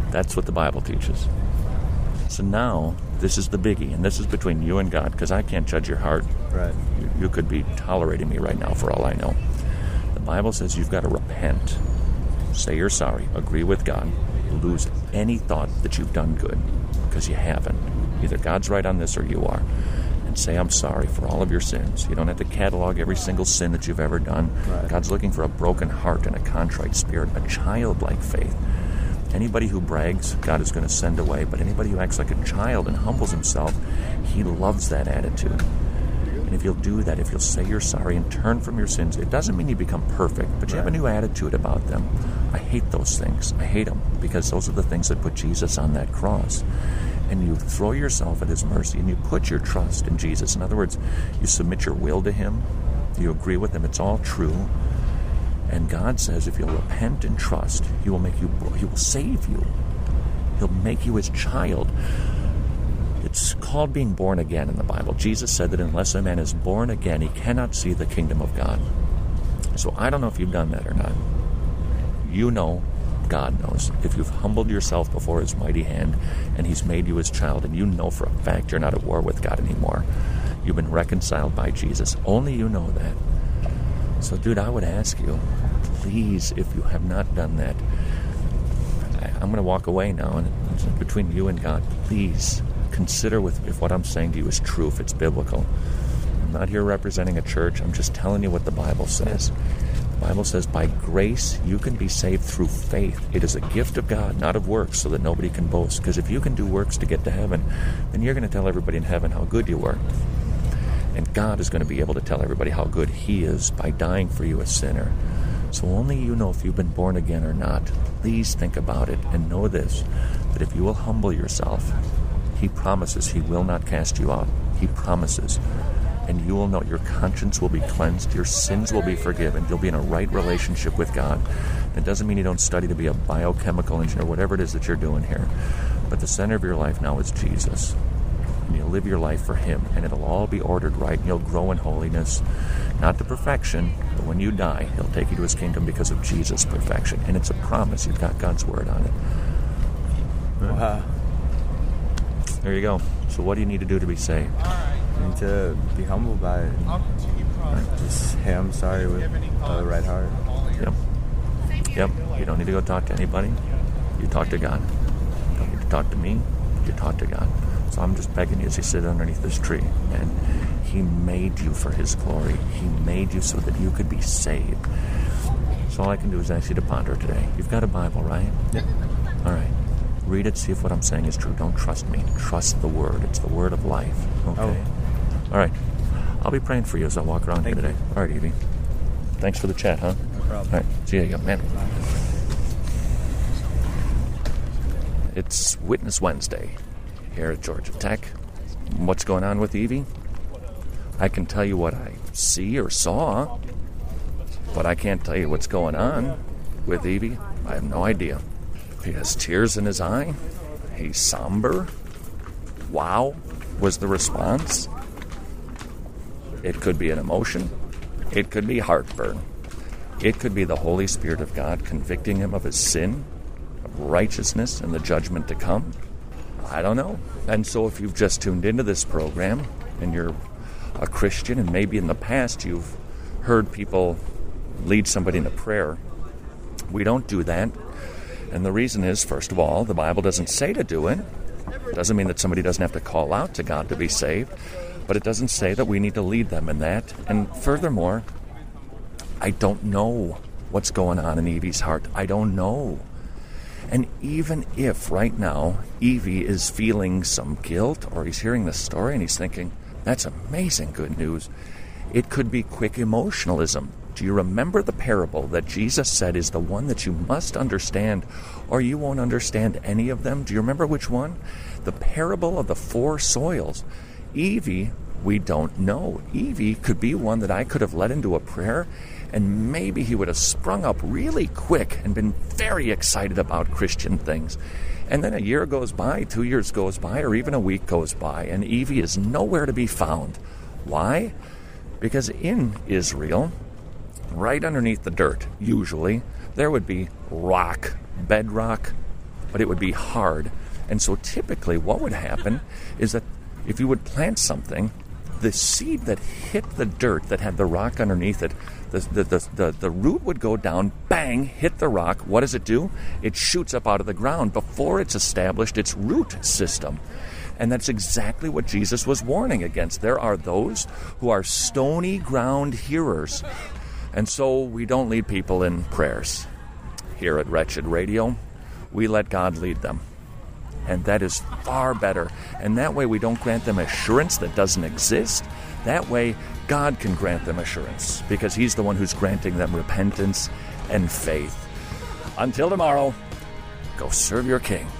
[SPEAKER 5] That's what the Bible teaches. So now, this is the biggie, and this is between you and God, because I can't judge your heart.
[SPEAKER 12] Right.
[SPEAKER 5] You, you could be tolerating me right now for all I know. The Bible says you've got to repent. Say you're sorry. Agree with God. Lose any thought that you've done good, because you haven't. Either God's right on this or you are. And say, I'm sorry for all of your sins. You don't have to catalog every single sin that you've ever done.
[SPEAKER 12] Right.
[SPEAKER 5] God's looking for a broken heart and a contrite spirit, a childlike faith. Anybody who brags, God is going to send away. But anybody who acts like a child and humbles himself, he loves that attitude. And if you'll do that, if you'll say you're sorry and turn from your sins, it doesn't mean you become perfect, but you have a new attitude about them. I hate those things. I hate them because those are the things that put Jesus on that cross. And you throw yourself at his mercy and you put your trust in Jesus. In other words, you submit your will to him. You agree with him. It's all true. And God says if you'll repent and trust, he will make you, he will save you. He'll make you his child. It's called being born again in the Bible. Jesus said that unless a man is born again, he cannot see the kingdom of God. So I don't know if you've done that or not. You know, God knows. If you've humbled yourself before his mighty hand and he's made you his child, and you know for a fact you're not at war with God anymore. You've been reconciled by Jesus. Only you know that. So, dude, I would ask you, please, if you have not done that, I'm going to walk away now, and it's between you and God, please consider with, if what I'm saying to you is true, if it's biblical. I'm not here representing a church. I'm just telling you what the Bible says. The Bible says, by grace, you can be saved through faith. It is a gift of God, not of works, so that nobody can boast. Because if you can do works to get to heaven, then you're going to tell everybody in heaven how good you were. And God is going to be able to tell everybody how good he is by dying for you, a sinner. So only you know if you've been born again or not. Please think about it and know this, that if you will humble yourself, he promises he will not cast you out. He promises. And you will know your conscience will be cleansed, your sins will be forgiven, you'll be in a right relationship with God. It doesn't mean you don't study to be a biochemical engineer, whatever it is that you're doing here. But the center of your life now is Jesus. And you'll live your life for him, and it'll all be ordered right, and you'll grow in holiness, not to perfection, but when you die, he'll take you to his kingdom because of Jesus' perfection. And it's a promise. You've got God's word on it.
[SPEAKER 12] Wow.
[SPEAKER 5] There you go. So what do you need to do to be saved?
[SPEAKER 12] You need to be humbled by it. And just, hey, I'm sorry with the right heart.
[SPEAKER 5] Yep. Yep. You don't need to go talk to anybody. You talk to God. You don't need to talk to me. You talk to God. So I'm just begging you as you sit underneath this tree. And he made you for his glory. He made you so that you could be saved. So all I can do is ask you to ponder today. You've got a Bible, right?
[SPEAKER 12] Yeah.
[SPEAKER 5] All right. Read it, see if what I'm saying is true. Don't trust me. Trust the word. It's the word of life. Okay?
[SPEAKER 12] Oh.
[SPEAKER 5] All right. I'll be praying for you as I walk around
[SPEAKER 12] Thank
[SPEAKER 5] here today.
[SPEAKER 12] you.
[SPEAKER 5] All right, Evie. Thanks for the chat, huh?
[SPEAKER 12] No problem.
[SPEAKER 5] All right. See you, young man. It's Witness Wednesday here at Georgia Tech. What's going on with Evie? I can tell you what I see or saw, but I can't tell you what's going on with Evie. I have no idea. He has tears in his eye. He's somber. Wow, was the response. It could be an emotion. It could be heartburn. It could be the Holy Spirit of God convicting him of his sin, of righteousness, and the judgment to come. I don't know. And so if you've just tuned into this program and you're a Christian, and maybe in the past you've heard people lead somebody into prayer, we don't do that. And the reason is, first of all, the Bible doesn't say to do it. It doesn't mean that somebody doesn't have to call out to God to be saved, but it doesn't say that we need to lead them in that. And furthermore, I don't know what's going on in Evie's heart. I don't know. And even if right now Evie is feeling some guilt, or he's hearing the story and he's thinking, that's amazing good news, it could be quick emotionalism. Do you remember the parable that Jesus said is the one that you must understand, or you won't understand any of them? Do you remember which one? The parable of the four soils. Evie, we don't know. Evie could be one that I could have led into a prayer, and maybe he would have sprung up really quick and been very excited about Christian things. And then a year goes by, two years goes by, or even a week goes by, and Evie is nowhere to be found. Why? Because in Israel, right underneath the dirt, usually, there would be rock, bedrock, but it would be hard. And so typically what would happen is that if you would plant something, the seed that hit the dirt that had the rock underneath it, the, the, the, the, the root would go down, bang, hit the rock. What does it do? It shoots up out of the ground before it's established its root system. And that's exactly what Jesus was warning against. There are those who are stony ground hearers. And so we don't lead people in prayers. Here at Wretched Radio, we let God lead them. And that is far better. And that way we don't grant them assurance that doesn't exist. That way God can grant them assurance because he's the one who's granting them repentance and faith. Until tomorrow, go serve your King.